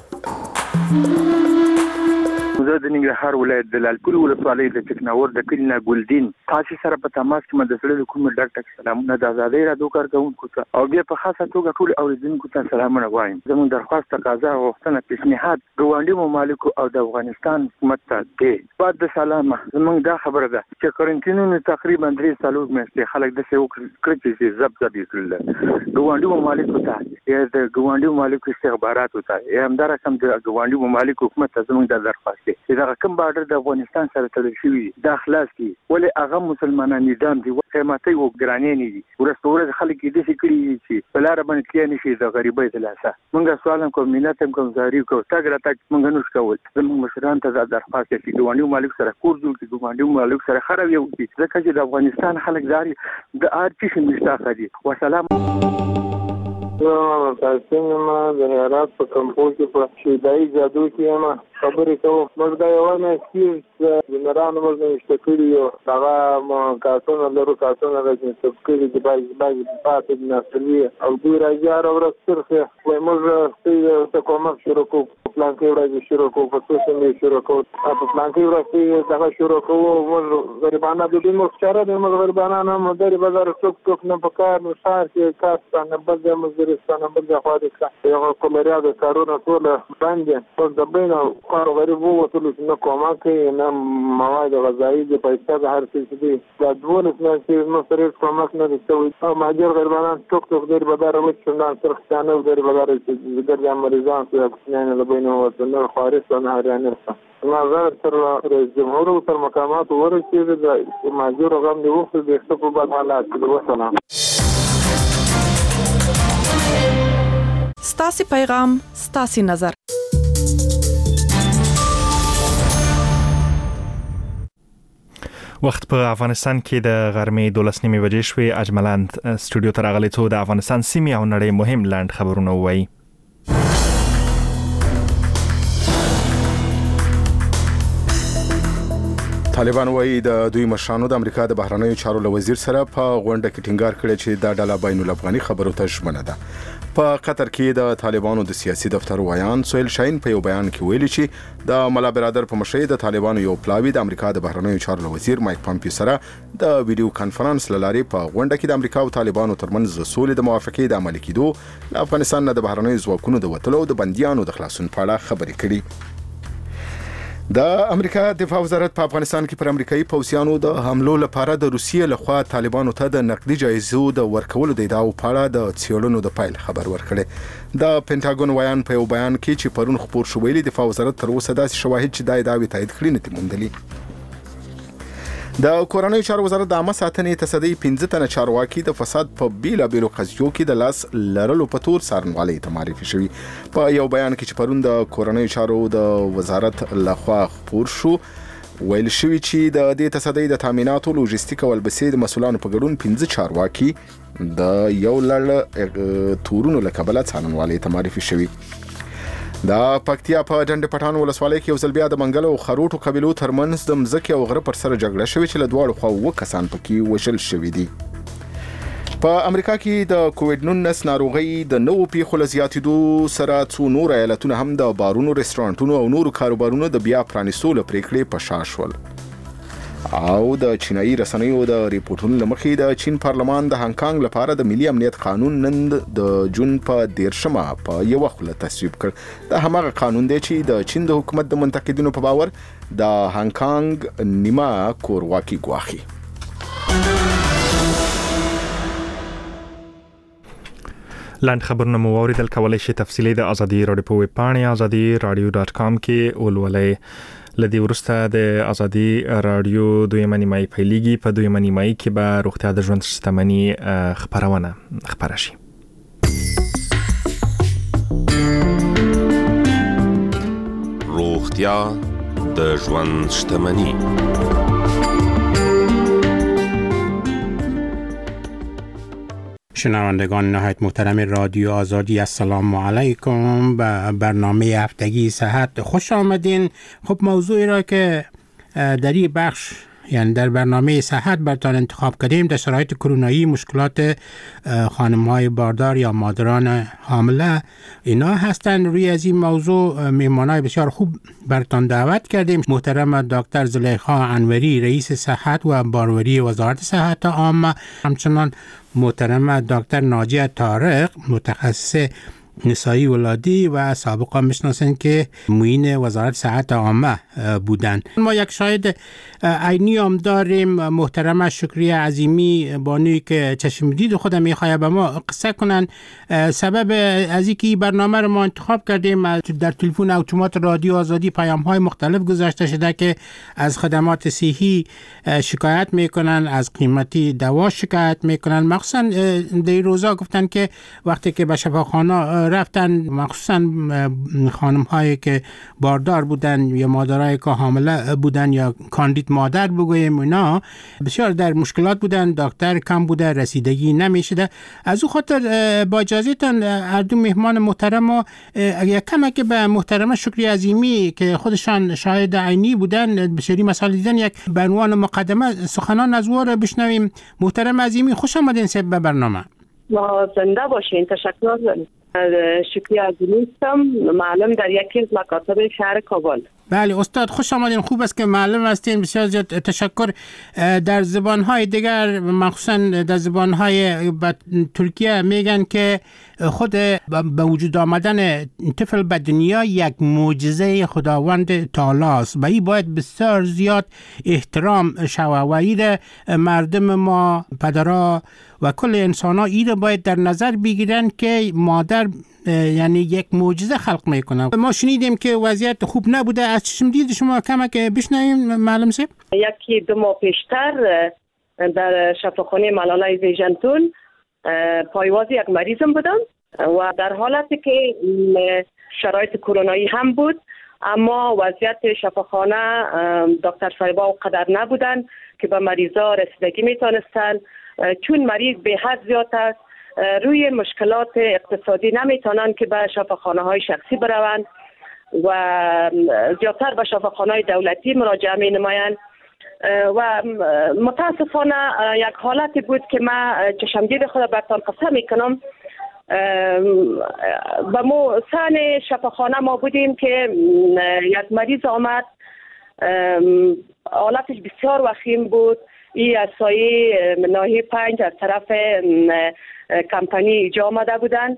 زه د ننګرهار ولایت د لالپور ولسوالۍ د ټکناور د کلینا ګلدین تاسو سره په تماس کې مده سره کوم ډاکټر سلامونه د آزادۍ رادیو کارکونکو ته او بیا په خاصه توګه ټول اوریدونکو ته سلامونه وایم. زموږ درخواست تقاضا او غوښتنه پیشنهاد ګاونډي ممالکو او د افغانستان حکومت ته دی. بعد د سلامه زموږ دا خبره ده چې قرنطینونو تقریبا درې سالو مېسته خلک د څه وکړي چې زب زب کړل. ګاونډي ممالکو ته یا د ګاونډي ممالکو استخباراتو ته یا همدار سم د ګاونډي ممالکو حکومت ته زموږ د درخواست دی چې دا کوم بارډر د افغانستان سره تړل شوی دا خلاص کی ولې هغه مسلمانان نظام دی قیمتي او ګرانې نه دي. ورسته ورځ خلک دې څه کړی چې په لار باندې کې نشي د غریبۍ د لاسه. موږ سوالم کوم ملت هم کوم زاري کوم تاګ را تاګ موږ نو ښکول زموږ مشران ته د درخواست کوي چې ګاونډي مالک سره کور جوړ کړي ګاونډي مالک سره خراب یو دي ځکه چې د افغانستان خلک زاري د ارچي مشتاق دي. والسلام. نو تاسو ما د هرات په کمپو کې په شیدای جادو کې ما خبرې کوم موږ دا یو نه چې د نرانو موږ مشتکل یو هغه کارتونه لرو کارتونه راځي چې کلی د باز باز پاتې نسلي او دوی راځي او ورسره وای موږ ته کومه شروع کوو پلان کې راځي شروع کوو په څه څنګه شروع کوو په پلان کې راځي دا شروع کوو موږ غریبانه د دې مخچره د موږ غریبانه نه مدري بازار څوک څوک نه پکار نو شهر کې کاستانه بل مزرستانه بل خاطر یو کومریا د کارونه ټول باندې په دبینه کار غریب وو ټول نه کومه کې نه مواد غذایی د پیسې د هر څه دي دا ډول څه چې نو سره کومه نه دي او ماجر غریبانه څوک څوک د بازار وڅ نه ترخانه د بازار چې د مریضان څخه نه لبینه او نه خارج نه هریانه ما زه تر رئیس جمهور او تر مقامات ورسېږي د ماجر غم دی وخت د خپل په حالات کې وسلام ستاسي پیغام ستاسي نظر وخت په افغانستان کې د غرمې دولس نیمې بجې شوې. اجملاند سټوډیو ته راغلی څو د افغانستان سیمې او نړۍ مهم لاند خبرونه وایي. طالبان وایي د دوی مشرانو د امریکا د بهرنیو چارو له وزیر سره په غونډه کې ټینګار کړی چې دا ډله بین الافغاني خبرو ته ژمنه ده. په قطر کې د طالبانو د سیاسي دفتر وایان سویل شاهین په یو بیان کې ویلي چې د ملا برادر په مشرۍ د طالبانو یو پلاوی د امریکا د بهرنیو چارو له وزیر مایک پامپیو سره د ویډیو کانفرنس لارې په غونډه کې د امریکا او طالبانو ترمنځ د سولې د موافقې د عملي کېدو له افغانستان نه د بهرنیو ځواکونو د وټلو او د بنديانو د خلاصون په اړه خبرې کړې. د امریکا دفاع وزارت په افغانستان کې پر امریکایي پوځیانو د حملو لپاره د روسیې لخوا طالبانو ته د نقدي جایزو د ورکولو د ادعاو په اړه د څېړنو د پایل خبر ورکړی. د پینټاګون وایان په یو بیان کې چې پرون خبر شو ویلي دفاع وزارت تر اوسه داسې شواهد چې د ادعاوې تایید کړي نه دي موندلي. د کورنیو چارو وزارت د عامه ساتنې تصدی پنځه تنه چارواکي د فساد په بیلا بیلو قضیو کې د لاس لرلو په تور څارنوالۍ ته معرفي شوي. په یو بیان کې چې پرون د کورنیو چارو د وزارت لخوا خبر شو ویل شوی چې د دې تصدی د تامیناتو لوجستیک او البسې د مسولانو په ګډون پنځه چارواکي د یو لړ تورونو له کبله څارنوالۍ ته معرفي شوي. د پکتیا په ډنډ پټان ولسوالۍ کې یو ځل بیا د منګل او خروټو قبیلو ترمنځ د مځکې او غره پر سر جګړه شوې چې له دواړو خواو اووه کسان پکې وژل شوي دي. په امریکا کې د کووډ نولس ناروغۍ د نوو پیښو له زیاتېدو سره څو نور ایالتونه هم د بارونو، رستورانټونو او نورو کاروبارونو د بیا پرانیستو له پریکړې په شا شول. او د چینایي رسنیو د ریپورتونو لمخې د چین پارلمان د هانګ کانګ لپاره د ملي امنیت قانون نن د جون په دیرشمه په یو خوله تصویب کړ. دا هماغه قانون دی چې د چین د حکومت د منتقدینو په باور د هانګ کانګ نیمه کورواکي ګواخي. لاند خبرونه مو اوریدل. کولای شئ تفصیلی د ازادي رادیو په ویب پاڼه ازادي رادیو ډاټ کام کې ولولئ. لدی ورسته د ازادي رادیو دویمه نیمایي پیلېږي. په دویمه نیمایي کې به روغتیا د ژوند شتمنۍ خبرونه خبره شي. روغتیا د ژوند شتمنۍ. شنوندگان نهایت محترم رادیو آزادی، السلام علیکم. به برنامه هفتگی صحت خوش آمدین. خب موضوعی را که در این بخش یعنی در برنامه صحت براتون انتخاب کردیم در شرایط کرونایی مشکلات خانم‌های باردار یا مادران حامله اینا هستند. روی از این موضوع مهمانای بسیار خوب براتون دعوت کردیم. محترم دکتر زلیخا انوری رئیس صحت و باروری وزارت صحت عامه، همچنان محترم دکتر ناجیه طارق متخصص نسایی ولادی و سابقا میشناسن که معین وزارت صحت عامه بودن. ما یک شاهد عینی هم داریم، محترم شکریه عظیمی بانوی که چشم دید خودم میخواه به ما قصه کنن سبب از اینکه برنامه رو ما انتخاب کردیم. در تلفن اتومات رادیو آزادی پیام های مختلف گذاشته شده که از خدمات صحی شکایت میکنن، از قیمتی دوا شکایت میکنن. مخصوصا در روزا گفتن که وقتی که به شفاخانه رفتن، مخصوصا خانم هایی که باردار بودن یا مادرای که حامله بودن یا کاندید مادر بگویم، اینا بسیار در مشکلات بودن، دکتر کم بوده، رسیدگی نمیشده. از او خاطر با اجازهتان هر دو مهمان محترم و اگر کمک به محترمه شکری عظیمی که خودشان شاهد عینی بودن بسیاری مسائل دیدن، یک به عنوان مقدمه سخنان از او را بشنویم. محترم عظیمی، خوش آمدین به برنامه. ما زنده باشین. تشکر. شکری عظیمی هستم، معلم در یکی از مکاتب شهر کابل. بله استاد، خوش آمدین. خوب است که معلم هستین، بسیار زیاد تشکر. در زبانهای دیگر، مخصوصا در زبانهای ترکیه، میگن که خود به وجود آمدن طفل به دنیا یک معجزه خداوند تعالی است. به این باید بسیار زیاد احترام شود و این مردم ما، پدرها و کل انسان ها این باید در نظر بگیرن که مادر یعنی یک معجزه خلق میکنه. ما شنیدیم که وضعیت خوب نبوده. از چشم دید شما کمک بشنویم معلم صاحب. یکی دو ماه پیشتر در شفاخانه ملاله زیجنتون پایواز یک مریضم بودم و در حالتی که شرایط کرونایی هم بود، اما وضعیت شفاخانه دکتر صاحبا قدر نبودن که به مریضا رسیدگی میتونستن، چون مریض به حد زیاد است، روی مشکلات اقتصادی نمیتونن که به شفاخانه های شخصی بروند و زیادتر به شفاخانه های دولتی مراجعه می نمایند و متاسفانه یک حالتی بود که من چشمدید خود برتان قصه میکنم. و ما سن شفاخانه ما بودیم که یک مریض آمد، حالتش بسیار وخیم بود. این از سایه ناحیه پنج از طرف کمپانی ایجا آمده بودن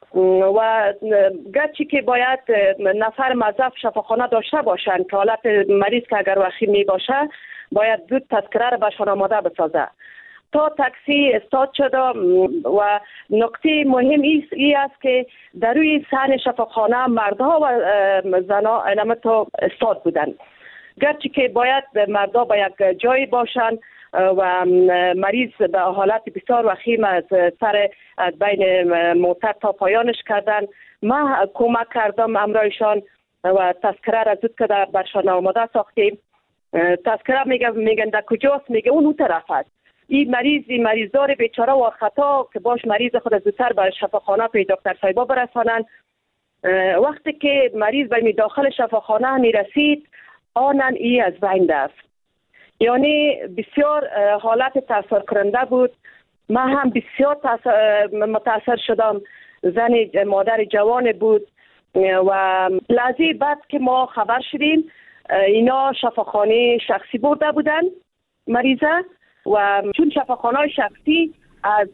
و گرچه که باید نفر موظف شفاخانه داشته باشند که حالت مریض که اگر وخیم می باشه باید زود تذکره را بهشان آماده بسازه. تا تاکسی استاد شده و نکته مهم ای است که در روی صحن شفاخانه مردها و زنها علامت استاد بودند. گرچه که باید مردها با یک جای باشند و مریض به حالت بسیار وخیم از سر از بین موتر تا پایانش کردن. ما کمک کردم امرایشان و تذکره را زود که برشان آماده ساختیم. تذکره میگه میگن در کجاست؟ میگه اون طرف است. این مریض این مریضدار بیچاره و خطا که باش مریض خود زودتر به شفاخانه پی دکتر صاحبا برسانن. وقتی که مریض به داخل شفاخانه میرسید آنن ای از بین رفت. یعنی بسیار حالت تاثیر کننده بود. من هم بسیار متاثر شدم. زن مادر جوان بود و لحظه بعد که ما خبر شدیم اینا شفاخانه شخصی برده بودن مریضه و چون شفاخانه شخصی از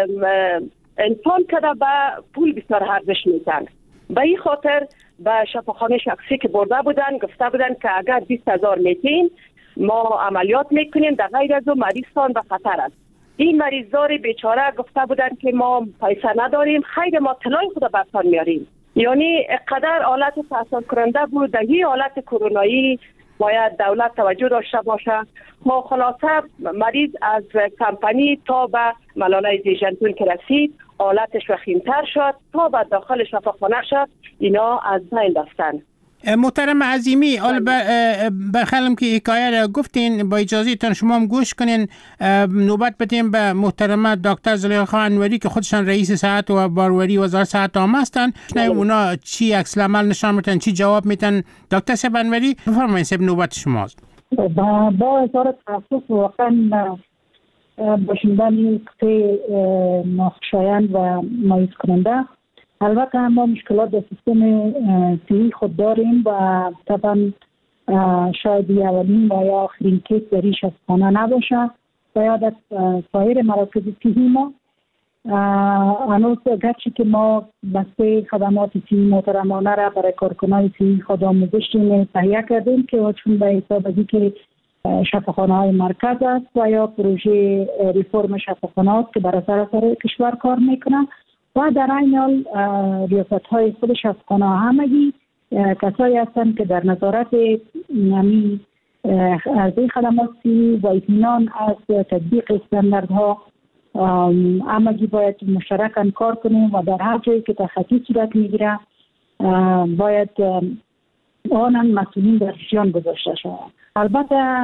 انسان کده به پول بسیار ارزش میدن، به این خاطر به شفاخانه شخصی که برده بودن گفته بودن که اگر بیست هزار میتین ما عملیات میکنیم، در غیر از اون مریضتان به خطر است. این مریضدار بیچاره گفته بودن که ما پیسه نداریم، خیر ما طلای خود برتان میاریم. یعنی اقدر حالت تأثیر کننده بود. در این حالت کرونایی باید دولت توجه داشته باشه. ما خلاصه مریض از کمپانی تا به ملاله زیجنتون که رسید حالتش وخیمتر شد تا به داخل شفاخانه شد، اینا از بین رفتن. محترم عظیمی، حالا بخلم که حکایه را گفتین، با اجازهتان شما هم گوش کنین. نوبت بدیم به محترم دکتر زلیخا انوری که خودشان رئیس صحت و باروری وزارت صحت عامه هستن. نه اونا چی عکس العمل نشان میدن، چی جواب میدن. دکتر صاحب انوری بفرمایید، صاحب نوبت شماست. با با وزارت تخصص واقعا با شنیدن نکته ناخوشایند و مایوس کننده. البته ما مشکلات در سیستم صحی خود داریم و طبعا شاید اولین و یا آخرین کیس در این شفاخانه نباشه و یا در سایر مراکز صحی ما. هنوز گرچه که ما بسته خدمات صحی محترمانه را برای کارکنان صحی خود آموزش تهیه کردیم که چون به حساب از که شفاخانه های مرکز است و یا پروژه ریفرم شفاخانات که برای سراسر کشور کار میکنه و در این حال ریاست های خود شفاخانه همگی کسایی هستند که در نظارت یعنی از این خدمات صحی و اطمینان از تطبیق استانداردها همگی باید مشترکاً کار کنیم و در هر جایی که تخطی صورت میگیره باید آنان مسئولین در جریان گذاشته شود. البته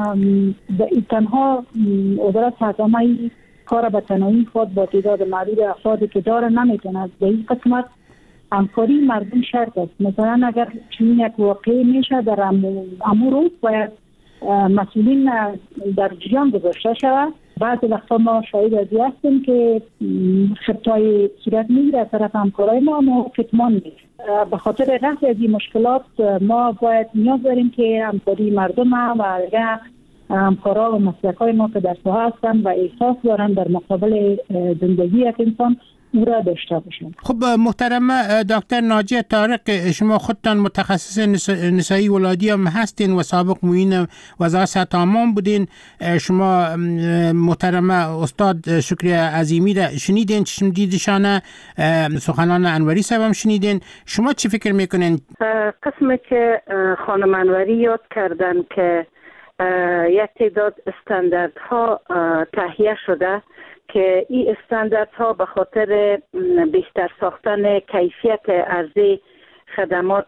تنها وزارت صحت کار به تنهایی خود با تعداد محدود افرادی که داره نمیتونه. به این قسمت همکاری مردم شرط است. مثلا اگر چنین یک واقعه میشه در امور روز باید مسئولین در جریان گذاشته شود. بعضی وقتا ما شاهد ازی هستیم که خطای صورت میگیره از طرف همکارای ما ما کتمان میگیره. به خاطر رفع از این مشکلات ما باید نیاز داریم که همکاری مردم و اگر همکارا و مسلکای ما که در ساحه هستن و احساس دارن در مقابل زندگی یک انسان او را داشته باشن. خب محترم دکتر ناجیه طارق، شما خودتان متخصص نسایی ولادی هم هستین و سابق معین وزارت صحت عامه بودین. شما محترم استاد شکری عظیمی را شنیدین، چشم دیدشانه، سخنان انوری صاحب هم شنیدین. شما چی فکر میکنین؟ قسمی که خانم انوری یاد کردن که یک تعداد استانداردها تهیه شده که این استانداردها به خاطر بهتر ساختن کیفیت عرضه خدمات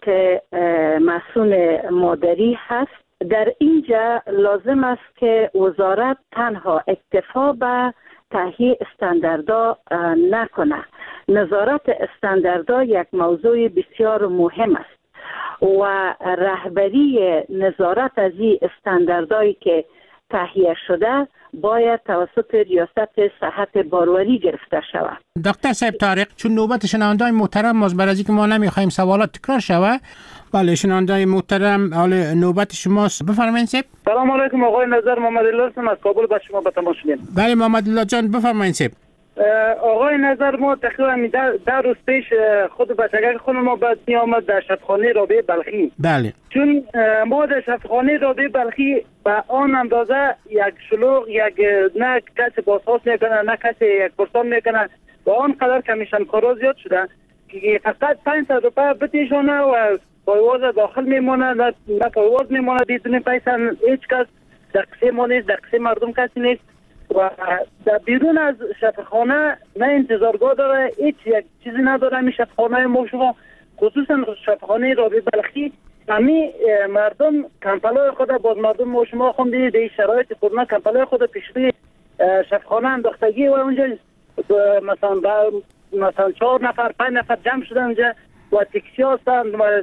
مسئول مادری هست. در اینجا لازم است که وزارت تنها اکتفا به تهیه استانداردها نکنه. نظارت استانداردها یک موضوع بسیار مهم است و رهبری نظارت از این استانداردهایی که تهیه شده باید توسط ریاست صحت باروری گرفته شود. دکتر صاحب طارق، چون نوبت شنونده‌های محترم ماست، برای اینکه ما نمیخوایم سوالات تکرار شود، بله شنونده‌های محترم حال نوبت شماست. بفرمایید صاحب. سلام علیکم آقای نظر، محمد الله هستم از کابل به شما به تماس می‌آیم. بله محمد الله جان بفرمایید صاحب. آقای نظر، ما تقریبا در روز پیش خود بچگک خود ما بعد می آمد در شفاخانه رابعه بلخی. بله. چون ما در شفاخانه رابعه بلخی به آن اندازه یک شلوغ، یک نه کسی بازخواست میکنه نه کسی یک پرسان میکنه و آن قدر کمیشن کارا زیاد شده که فقط پنج صد روپیه بتیشونه و پایواز داخل میمونه، نه پایواز میمونه بدون پیسه. هیچ کس در قصه ما نیست، در قصه مردم کسی نیست و در بیرون از شفاخانه نه انتظارگاه داره، هیچ یک چیزی نداره. می شفاخانه ما شما خصوصا شفاخانه رابعه بلخی همی مردم کمپلای خود باز مردم ما شما خوندید در شرایط کرونا کمپلای خود پیشوی شفاخانه انداختگی و اونجا مثلا مثلا چهار نفر پنج نفر جمع شدن اونجا و تکسی هستن و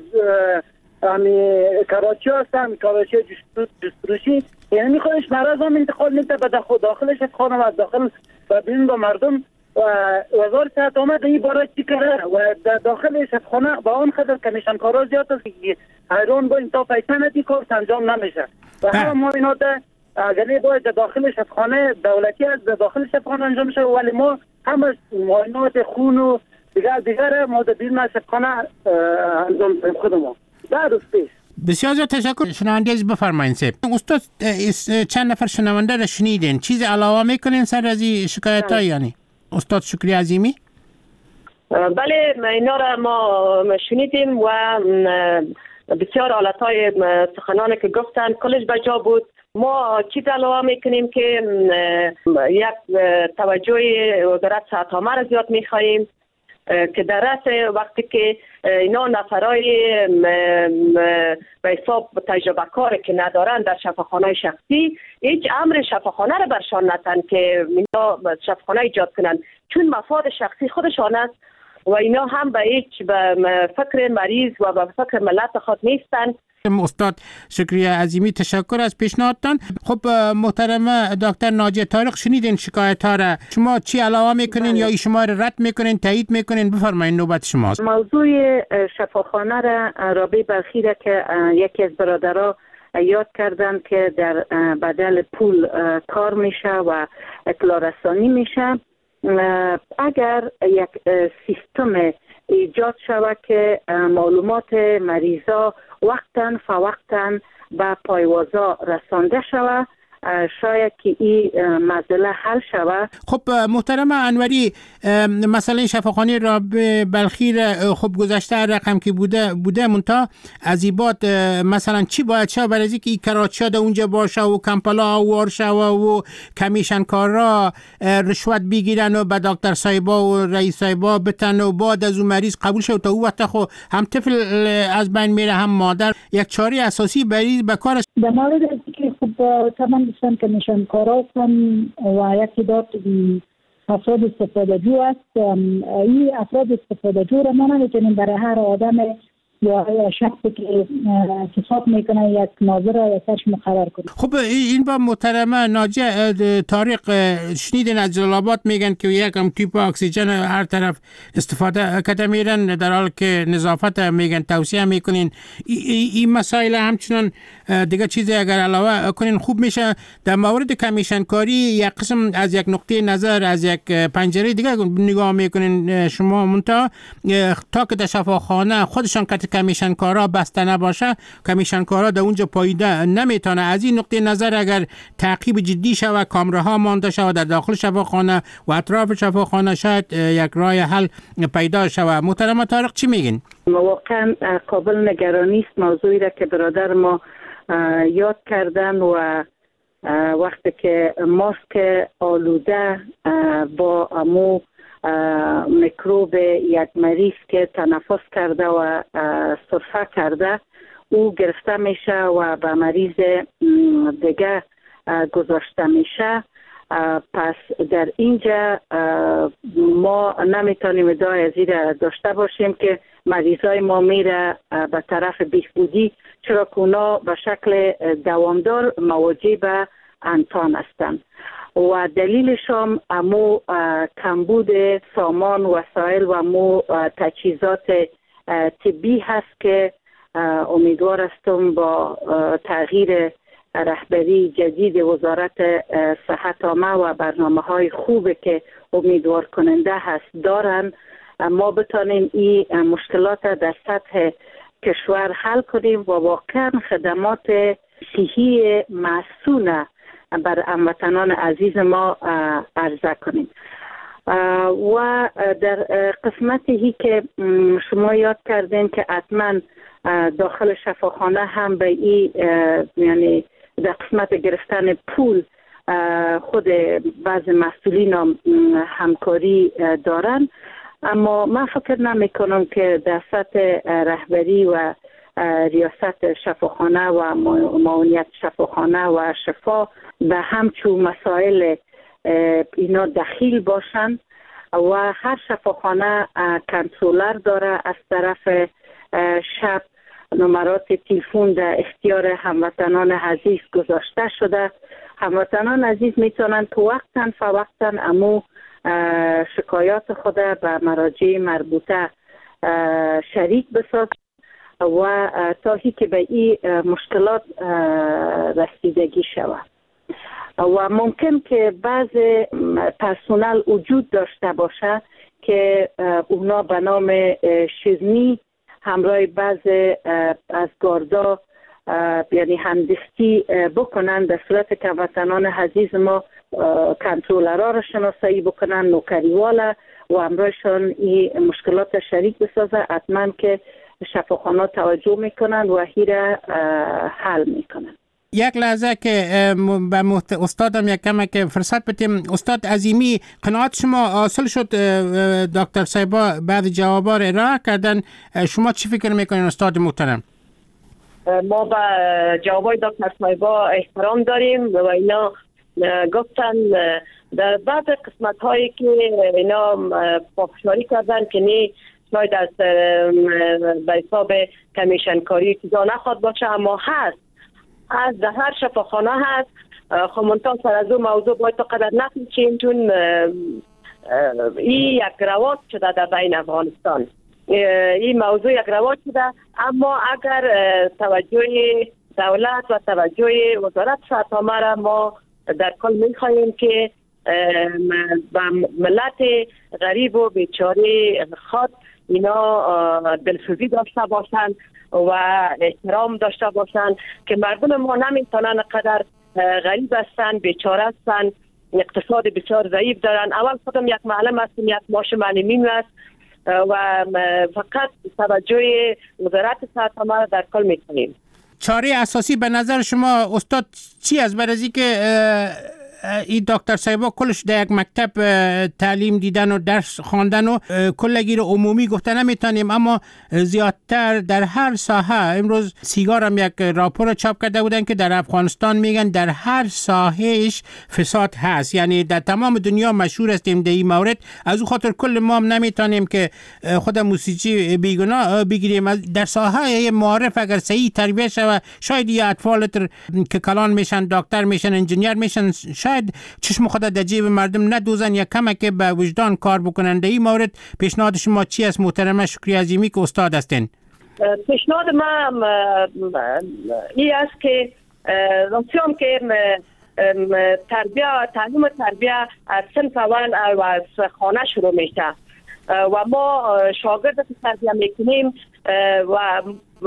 همی کراچی هستن، کراچی جستروشی، یعنی میخوایش مرض هم انتقال میده به داخل شفاخانه و داخل و بیرون با مردم. و وزارت صحت آمد این باره چی کرده و در داخل شفاخانه با آن خدر کمیشن کارا زیاد است که حیران با این تا پیسه ندی کار انجام نمیشه و همه ما اینا ده اگر باید در داخل شفاخانه دولتی از در داخل شفاخانه انجام شه، ولی ما همه معاینات خون و دیگر دیگر ما در بیرون از شفاخانه انجام خودمون. در روز پیش بسیار زیاد تشکر. شنونده از بفرمایید صاحب. استاد چند نفر شنونده را شنیدین، چیز علاوه میکنین سر از این شکایت ها؟ یعنی استاد شکری عظیمی؟ بله اینا را ما شنیدیم و بسیار حالتهای سخنانی که گفتن کلش بجا بود. ما چیز علاوه میکنیم که یک توجه وزارت صحت عامه را زیاد میخواهیم که در رأس وقتی که اینا نفرای به حساب تجربه کاری که ندارن در شفاخانه شخصی هیچ امر شفاخانه را برشان ندن که اینا شفاخانه ایجاد کنن، چون مفاد شخصی خودشان است و اینا هم به هیچ به فکر مریض و به فکر ملت خود نیستن. استاد شکری عظیمی تشکر از پیشنهادتان. خب محترم دکتر ناجیه طارق شنیدین شکایت ها را، شما چی علاوه میکنین یا شما را رد میکنین تایید میکنین؟ بفرمایید نوبت شماست. موضوع شفاخانه را رابعه بلخی را که یکی از برادرها یاد کردن که در بدل پول کار میشه و اطلاع رسانی میشه، اگر یک سیستم ایجاد شود که معلومات مریضا وقتاً فوقتاً به پایوازا رسانده شود، شاید که این مسئله حل شود. خب محترم انوری، مثلا شفاخانه را بلخی خب گذشته رقم که بوده بوده منتها از این بعد مثلا چی باید شد برای اینکه این کراچا ده اونجا باشه و کمپلا و وارشوا و کمیشن کارا رشوت بگیرن و به دکتر صاحبا و رئیس صاحبا بتن و بعد از اون مریض قبول شد تا او وقت خو هم طفل از بین میره هم مادر. یک چاره اساسی برای به کار است. در مورد که خب تمام دوستان کمیشن کارا و یکی داد افراد استفاده جو است. این افراد استفاده جو را ما نمیتونیم برای هر آدم یا شخصی که اعتصاب میکنه یک ناظر یا سرش مقرر کنه. خب این با محترمه ناجیه طارق شنیدن از جلال آباد میگن که یکم تیپ اکسیژن هر طرف استفاده کرده میرن، در حالی که نظافت میگن توصیه میکنین. این مسائل همچنان دیگه چیزی اگر علاوه کنین خوب میشه. در مورد کمیشن کاری یک قسم از یک نقطه نظر از یک پنجره دیگه نگاه میکنین شما، منتها تا که در شفاخانه خودشان که کمیشن کارا بسته نباشه، کمیشن کارا در اونجا پاییده نمیتونه. از این نقطه نظر اگر تعقیب جدی شود، کامراها مانده شود در داخل شفاخانه و اطراف شفاخانه، شاید یک راه حل پیدا شود. محترم طارق چی میگین؟ واقعا قابل نگرانی است موضوعی را که برادر ما یاد کردن و وقتی که ماسک آلوده با امو میکروب یک مریض که تنفس کرده و سرفه کرده او گرفته میشه و به مریض دیگه گذاشته میشه. پس در اینجا ما نمیتونیم ادعای از این داشته باشیم که مریضای ما میره به طرف بهبودی، چرا که اونا به شکل دوامدار مواجه به انتان هستند و دلیلش هم امو کمبود سامان وسایل و امو تجهیزات طبی هست که امیدوار هستم با تغییر رهبری جدید وزارت صحت عامه و برنامه های خوبه که امیدوار کننده هست دارن، ما بتانیم این مشکلات در سطح کشور حل کنیم و واقعا خدمات صحی مسئول بر هموطنان عزیز ما عرضه کنیم. و در قسمتی که شما یاد کردین که حتما داخل شفاخانه هم به این یعنی در قسمت گرفتن پول خود بعض مسئولین هم همکاری دارن، اما من فکر نمی کنم که در سطح رهبری و ریاست شفاخانه و معاونیت شفاخانه و شفا به همچون مسائل اینا دخیل باشن و هر شفاخانه کنترلر داره. از طرف شب نمرات تلفن در اختیار هموطنان عزیز گذاشته شده. هموطنان عزیز میتونن که وقتاً فوقتاً امو شکایات خود به مراجع مربوطه شریک بسازن و تا هی که به این مشکلات رسیدگی شود. و ممکن که بعض پرسونل وجود داشته باشه که اونا به نام شیرنی همراه بعض از گاردا یعنی همدستی بکنن، در صورت که وطنان عزیز ما کنترلرها را شناسایی بکنن، نوکریوالا و همراهشان این مشکلات شریک بسازه، حتما که شفاخانه توجه میکنن و هیره حل میکنن. یک لحظه که به استادم یک کمه که فرصت بتیم. استاد عظیمی، قناعت شما حاصل شد؟ دکتر صاحبا بعد جوابا را ارائه کردن، شما چی فکر میکنین استاد محترم؟ ما به جوابای دکتر صاحبا احترام داریم و اینا گفتن در بعض قسمت هایی که اینا پافشاری کردن که نه شاید از به حساب کمیشن کاری چیزا نخواد باشه، اما هست از در هر شفاخانه هست. خب منطقه سر از اون موضوع باید تا قدر نکنیم چون این یک رواج شده در بین افغانستان، این موضوع یک رواج شده. اما اگر توجه دولت و توجه وزارت صحت عامه را ما در کل میخواهیم که به ملت غریب و بیچاره خود اینا دلسوزی داشته باشند و احترام داشته باشند که مردم ما نمیتونن قدر غریب هستند، بیچاره هستند، اقتصاد بسیار ضعیف دارن. اول خودم یک معلم هستم، یک ماش معلمین است و فقط توجه وزارت صحت ما در کل میکنیم. چاره اساسی به نظر شما استاد چی است برای اینکه این دکتر صاحبا کلش در یک مکتب تعلیم دیدن و درس خواندن و کلگی رو عمومی گفتن نمیتونیم، اما زیادتر در هر ساحه. امروز سیگار هم یک راپور چاپ کرده بودن که در افغانستان میگن در هر ساحهش فساد هست، یعنی در تمام دنیا مشهور هستیم در این مورد. از اون خاطر کل ما هم نمیتونیم که خود موسیقی بیگناه بگیریم. در ساحه معارف اگر صحیح تربیت شود، شاید یه اطفال که کلان میشن، دکتر میشن، انجینیر میشن، شاید چشم خود در جیب مردم ندوزن، یا کمک که به وجدان کار بکنن. در این مورد پیشنهاد شما چی است محترمه شکری عظیمی که استاد هستین؟ پیشنهاد ما این است که راستیم که تربیه تعلیم تربیه از صنف اول و از خانه شروع میشه و ما شاگرد که تربیه میکنیم و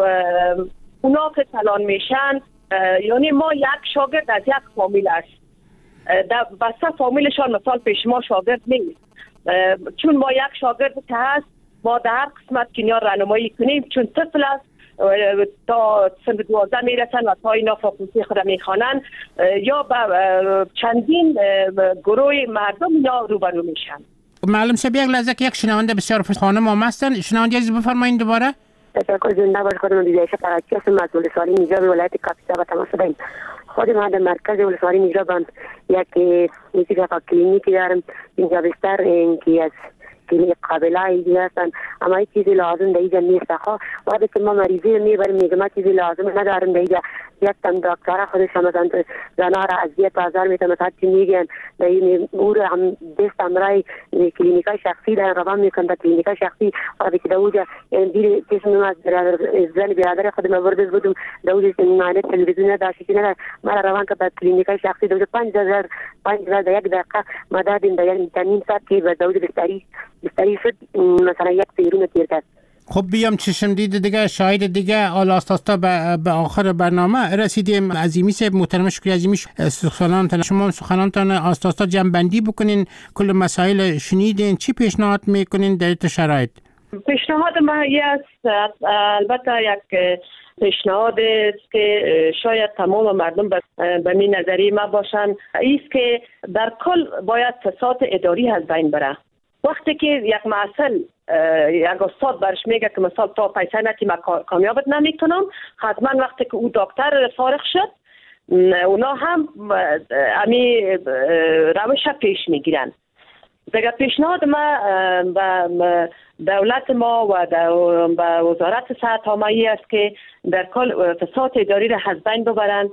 اونا که کلان میشن، یعنی ما یک شاگرد از یک فامیل است. در بسته فامیلشان مثال پیش ما شاگرد نیست، چون ما یک شاگرد که هست ما در هر قسمت کنیا راهنمایی کنیم، چون طفل است تا سن دوازده میرسن و تا اینا فاکولته خود میخوانن یا به چندین گروه مردم اینا روبرو میشن. معلم صاحب یک لحظه که یک شنونده بسیار خانم ما هستن، شنونده عزیز بفرمایید دوباره. تشکر. زنده باش. خودم دیگه پرچی هستم، مسئول سالی نیجا به ولایت کاپیسا به تماس داریم. خود ما در مرکز ولسوالی نیجا بند یک یکی دفعه کلینیکی دارم، اینجا بیشتر اینکه از کلینیک قابله ایدی هستن، اما این چیزی لازم در اینجا نیست. خواه وقتی که ما مریضی میبریم میگم ما چیزی لازم ندارم در اینجا، یک تن دکتر خودش هم مثلا زنها را اذیت و آزار میتن، مثلا چی میگن در این اور هم دست امرای کلینیکای شخصی در روان میکن در کلینیکای شخصی. وقتی که در اونجا دیر چشم از زن برادر خود ما ورده بودم در اونجا معنی تلویزیون نداشتی که نه ما روان که در کلینیکای شخصی در اونجا پنج هزار پنج هزار در یک دقیقه ما دادیم در یک نیم ساعت که در اونجا بستری بستری شد مثلا یک سیرون تیر کرد. خب بیام چشم دید دیگه، شاهد دیگه. آل آستاستا به آخر برنامه رسیدیم. عظیمی صاحب، محترم شکری عظیمی، سخنانتان شما سخنانتان آستاستا جنبندی بکنین، کل مسائل شنیدین، چی پیشنهاد میکنین در این شرایط؟ پیشنهاد ما است، البته یک پیشنهاد است که شاید تمام مردم به می نظری ما باشن، ایست که در کل باید فساد اداری از بین بره. وقتی که یک معسل یک استاد برش میگه که مثلا تا پیسه نتی ما کامیابت نمیکنم، حتما وقتی که او دکتر فارغ شد اونا هم امی روش پیش میگیرن. دیگه پیشنهاد ما به دولت ما و به وزارت صحت همایی است که در کل فساد اداری را از بین ببرن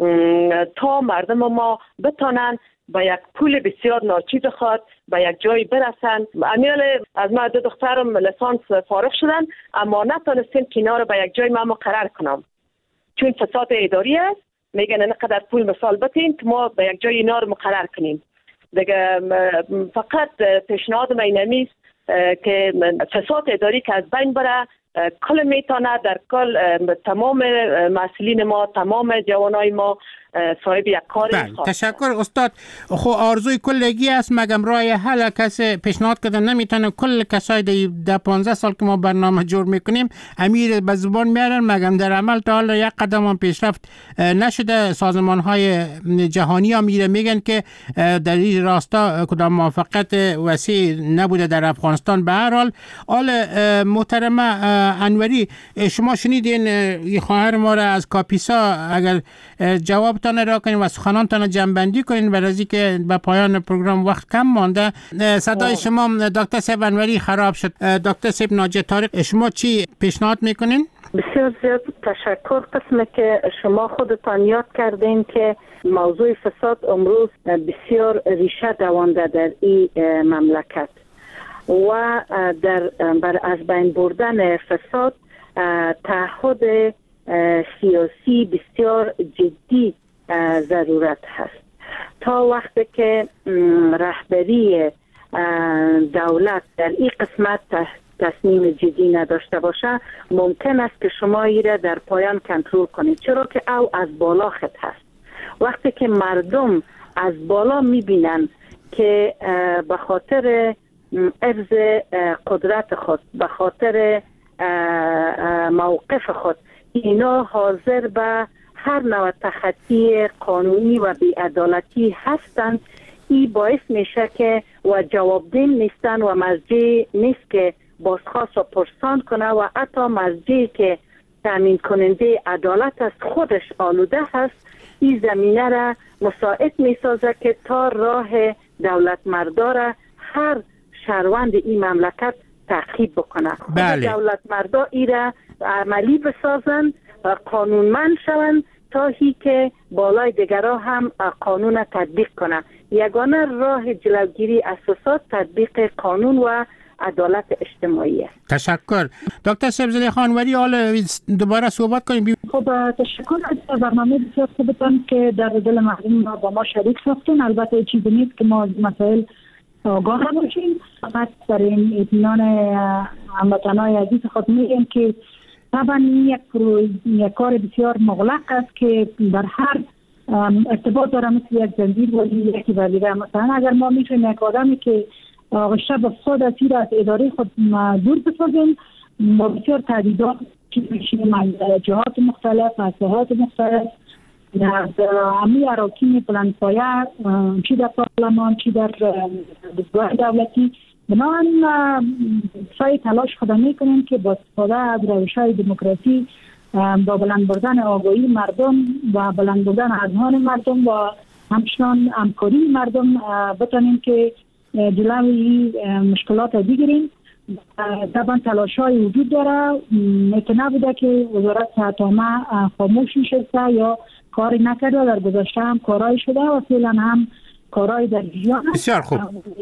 تا مردم ما بتانن با یک پول بسیار ناچیز خود به یک جای برسن. امیال از ما دو دخترم لیسانس فارغ شدن اما نتونستیم که اینا رو به یک جای ما مقرر کنم، چون فساد اداری است. میگن اینقدر پول مثال بتین که ما به یک جای اینا رو مقرر کنیم. دیگه فقط پیشنهاد من اینمیست که فساد اداری که از بین بره، کل میتونه در کل تمام مسئولین ما، تمام جوانای ما صاحب یک کار خواهد. تشکر استاد. خو آرزوی کلگی است، مگم راه حل کسی پیشنهاد کردن نمیتونه. کل کسای در پانزده سال که ما برنامه جور میکنیم امیر به زبان میارن، مگم در عمل تا حالا یک قدم هم پیشرفت نشده. سازمان های جهانی هم میگن که در این راستا کدام موافقت وسیع نبوده در افغانستان. به هر حال آل محترمه انوری، شما شنیدین این خواهر ما را از کاپیسا، اگر جواب تان را کنین و سخنانتان جنبندی کنین برای اینکه به پایان پروگرام وقت کم مانده. صدای شما دکتر صاحب انوری خراب شد. دکتر صاحب ناجی طارق، شما چی پیشنهاد میکنین؟ بسیار زیاد تشکر. قسمه که شما خودتان یاد کردین که موضوع فساد امروز بسیار ریشه دوانده در این مملکت و در بر از بین بردن فساد تعهد سیاسی بسیار جدی ضرورت هست. تا وقتی که رهبری دولت در این قسمت تصمیم جدی نداشته باشه، ممکن است که شما ایره در پایان کنترل کنید، چرا که او از بالا خط هست وقتی که مردم از بالا میبینن که به خاطر عرض قدرت خود، به خاطر موقف خود اینا حاضر به هر نوع تخطی قانونی و بی‌عدالتی هستند، این باعث میشه که و جوابدهی نیستن و مرجع نیست که بازخواست و پرسان کنه و حتی مرجعی که تامین کننده عدالت است خودش آلوده هست. این زمینه را مساعد میسازه که تا راه دولت مرداره هر شهروند این مملکت تعقیب بکنه. بله. دولت مردا ای را عملی بسازن، قانونمند شوند تا هی که بالای دیگرها هم قانون تطبیق کنه. یگانه راه جلوگیری اساسات تطبیق قانون و عدالت اجتماعی است. تشکر. دکتر سبزلی خانوری، حالا دوباره صحبت کنیم. خب تشکر از برنامه بسیار خوبتان که در دل مردم با ما شریک ساختین. البته چیزی نیست که ما مسائل آگاه باشیم، فقط در این اطمینان هموطنان عزیز خود میگیم که طبعا یک یک کار بسیار مغلق است که در هر ارتباط داره مثل یک زنجیر ولی یکی ولیده. مثلا اگر ما میتونیم یک آدمی که غشته به فساد است از اداره خود دور بسازیم، با بسیار تعدیدات که میشیم از جهات مختلف، از ساحات مختلف، از همه اراکین بلندپایه، چی در پارلمان چی در دستگاه دولتی، بنابراین سعی تلاش خود میکنیم که با استفاده از روش‌های دموکراسی با بلند بردن آگاهی مردم و بلند بردن اذهان مردم و همچنان همکاری مردم بتونیم که جلوی مشکلات بگیریم. طبعا تلاش های وجود داره، که نبوده که وزارت صحت عامه خاموش نشسته یا کاری نکرده، در گذشته هم کارهای شده و فعلا هم کارهای در جریان. بسیار خوب.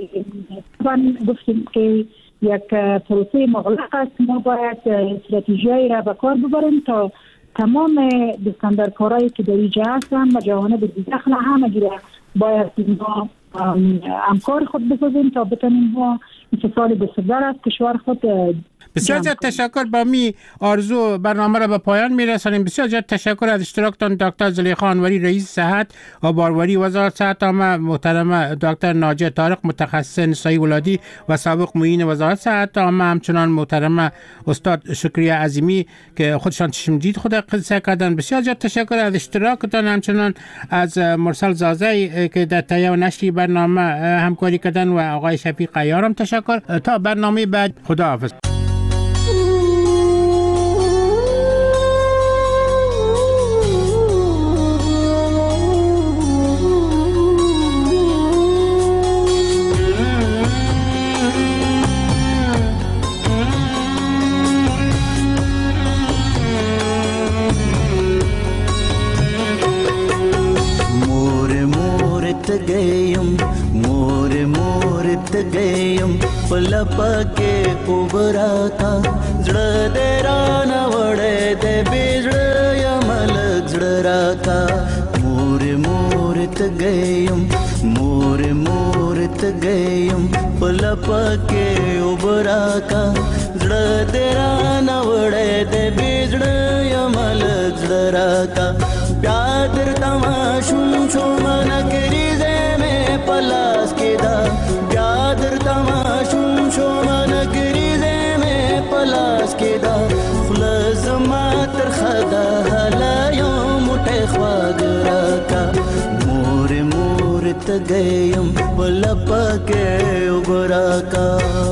طبعا گفتیم که یک پروسه مغلق است، ما باید استراتژی‌ای را به کار ببریم تا تمام دستاندرکارهایی که در اینجا هستن و جوانب بی‌دخل همگی را باید ما همکار خود بسازیم تا بتونیم ما استفاده بسیار از کشور خود. بسیار زیاد تشکر. با می آرزو برنامه را به پایان میرسانیم. بسیار زیاد تشکر از اشتراکتان دکتر زلیخا انوری، رئیس صحت و باروری وزارت صحت عامه، محترم دکتر ناجیه طارق، متخصص نسایی ولادی و سابق معین وزارت صحت عامه، همچنان محترم استاد شکریه عظیمی که خودشان چشمدید خود قصه کردن. بسیار زیاد تشکر از اشتراکتان، همچنان از مرسل زازی که در تهیه و نشر برنامه همکاری کردن و آقای شفیق عیارم تشکر. تا برنامه بعد، خداحافظ. पके उबराता जड़ देरा न वड़े दे बिजड़ यमल जड़राता मोर मोरत गयम मोर मोरत गयम पल पके उबराता जड़ देरा न वड़े दे बिजड़ यमल जड़राता प्यादर तमाशुम छो मन करी जे में पलास के दा प्यादर तमाशुम छो मन करी जे में पलास के दा खुलज मातर खदा हला यौम उठे ख्वागरा का मोर मोर तगयम बलप के उबरा का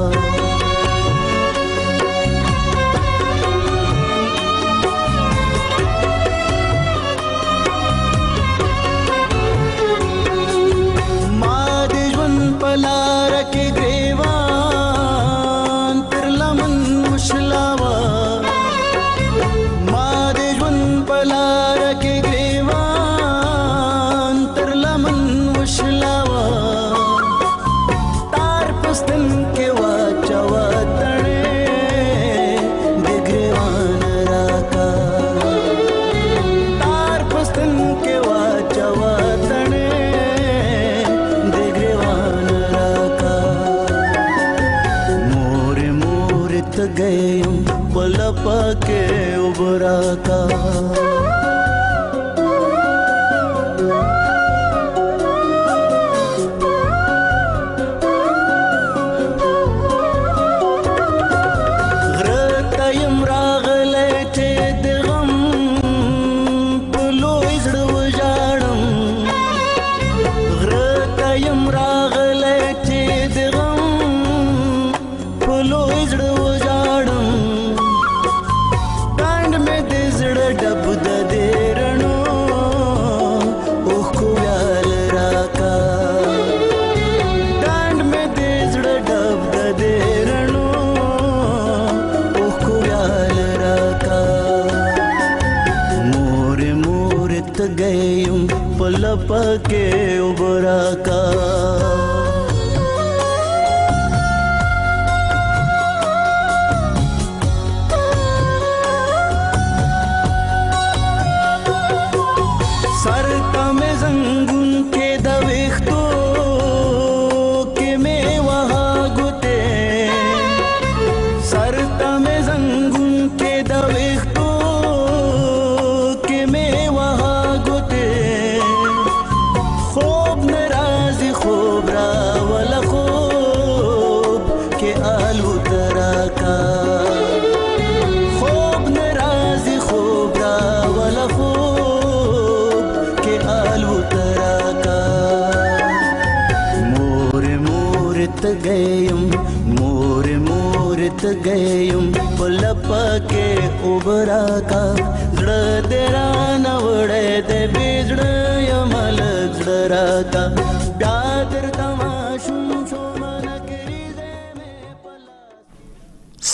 पलार के ग्रेवान तिरलमन मुशलावा मादेजवन पलार के ग्रेवान तिरलमन मुशलावा तार पुस्तन के वाचवा तणे दिग्रेवान राका तार पुस्तन के वाचवा तणे गयम पलप के उबरा का زړه وژاړم ډانډ مې د زړه ډب د دې رڼو اوښکو ویال راکا ډانډ مې د زړه ډب د دې رڼو اوښکو ویال راکا مور مور ته گیم په لپه کې اوبه راکا गयम मोर मोर त गयम पलपा के उबरा का जड़ तेरा नवड़े ते बिजड़ यमल जड़ा का प्यादर तमाशू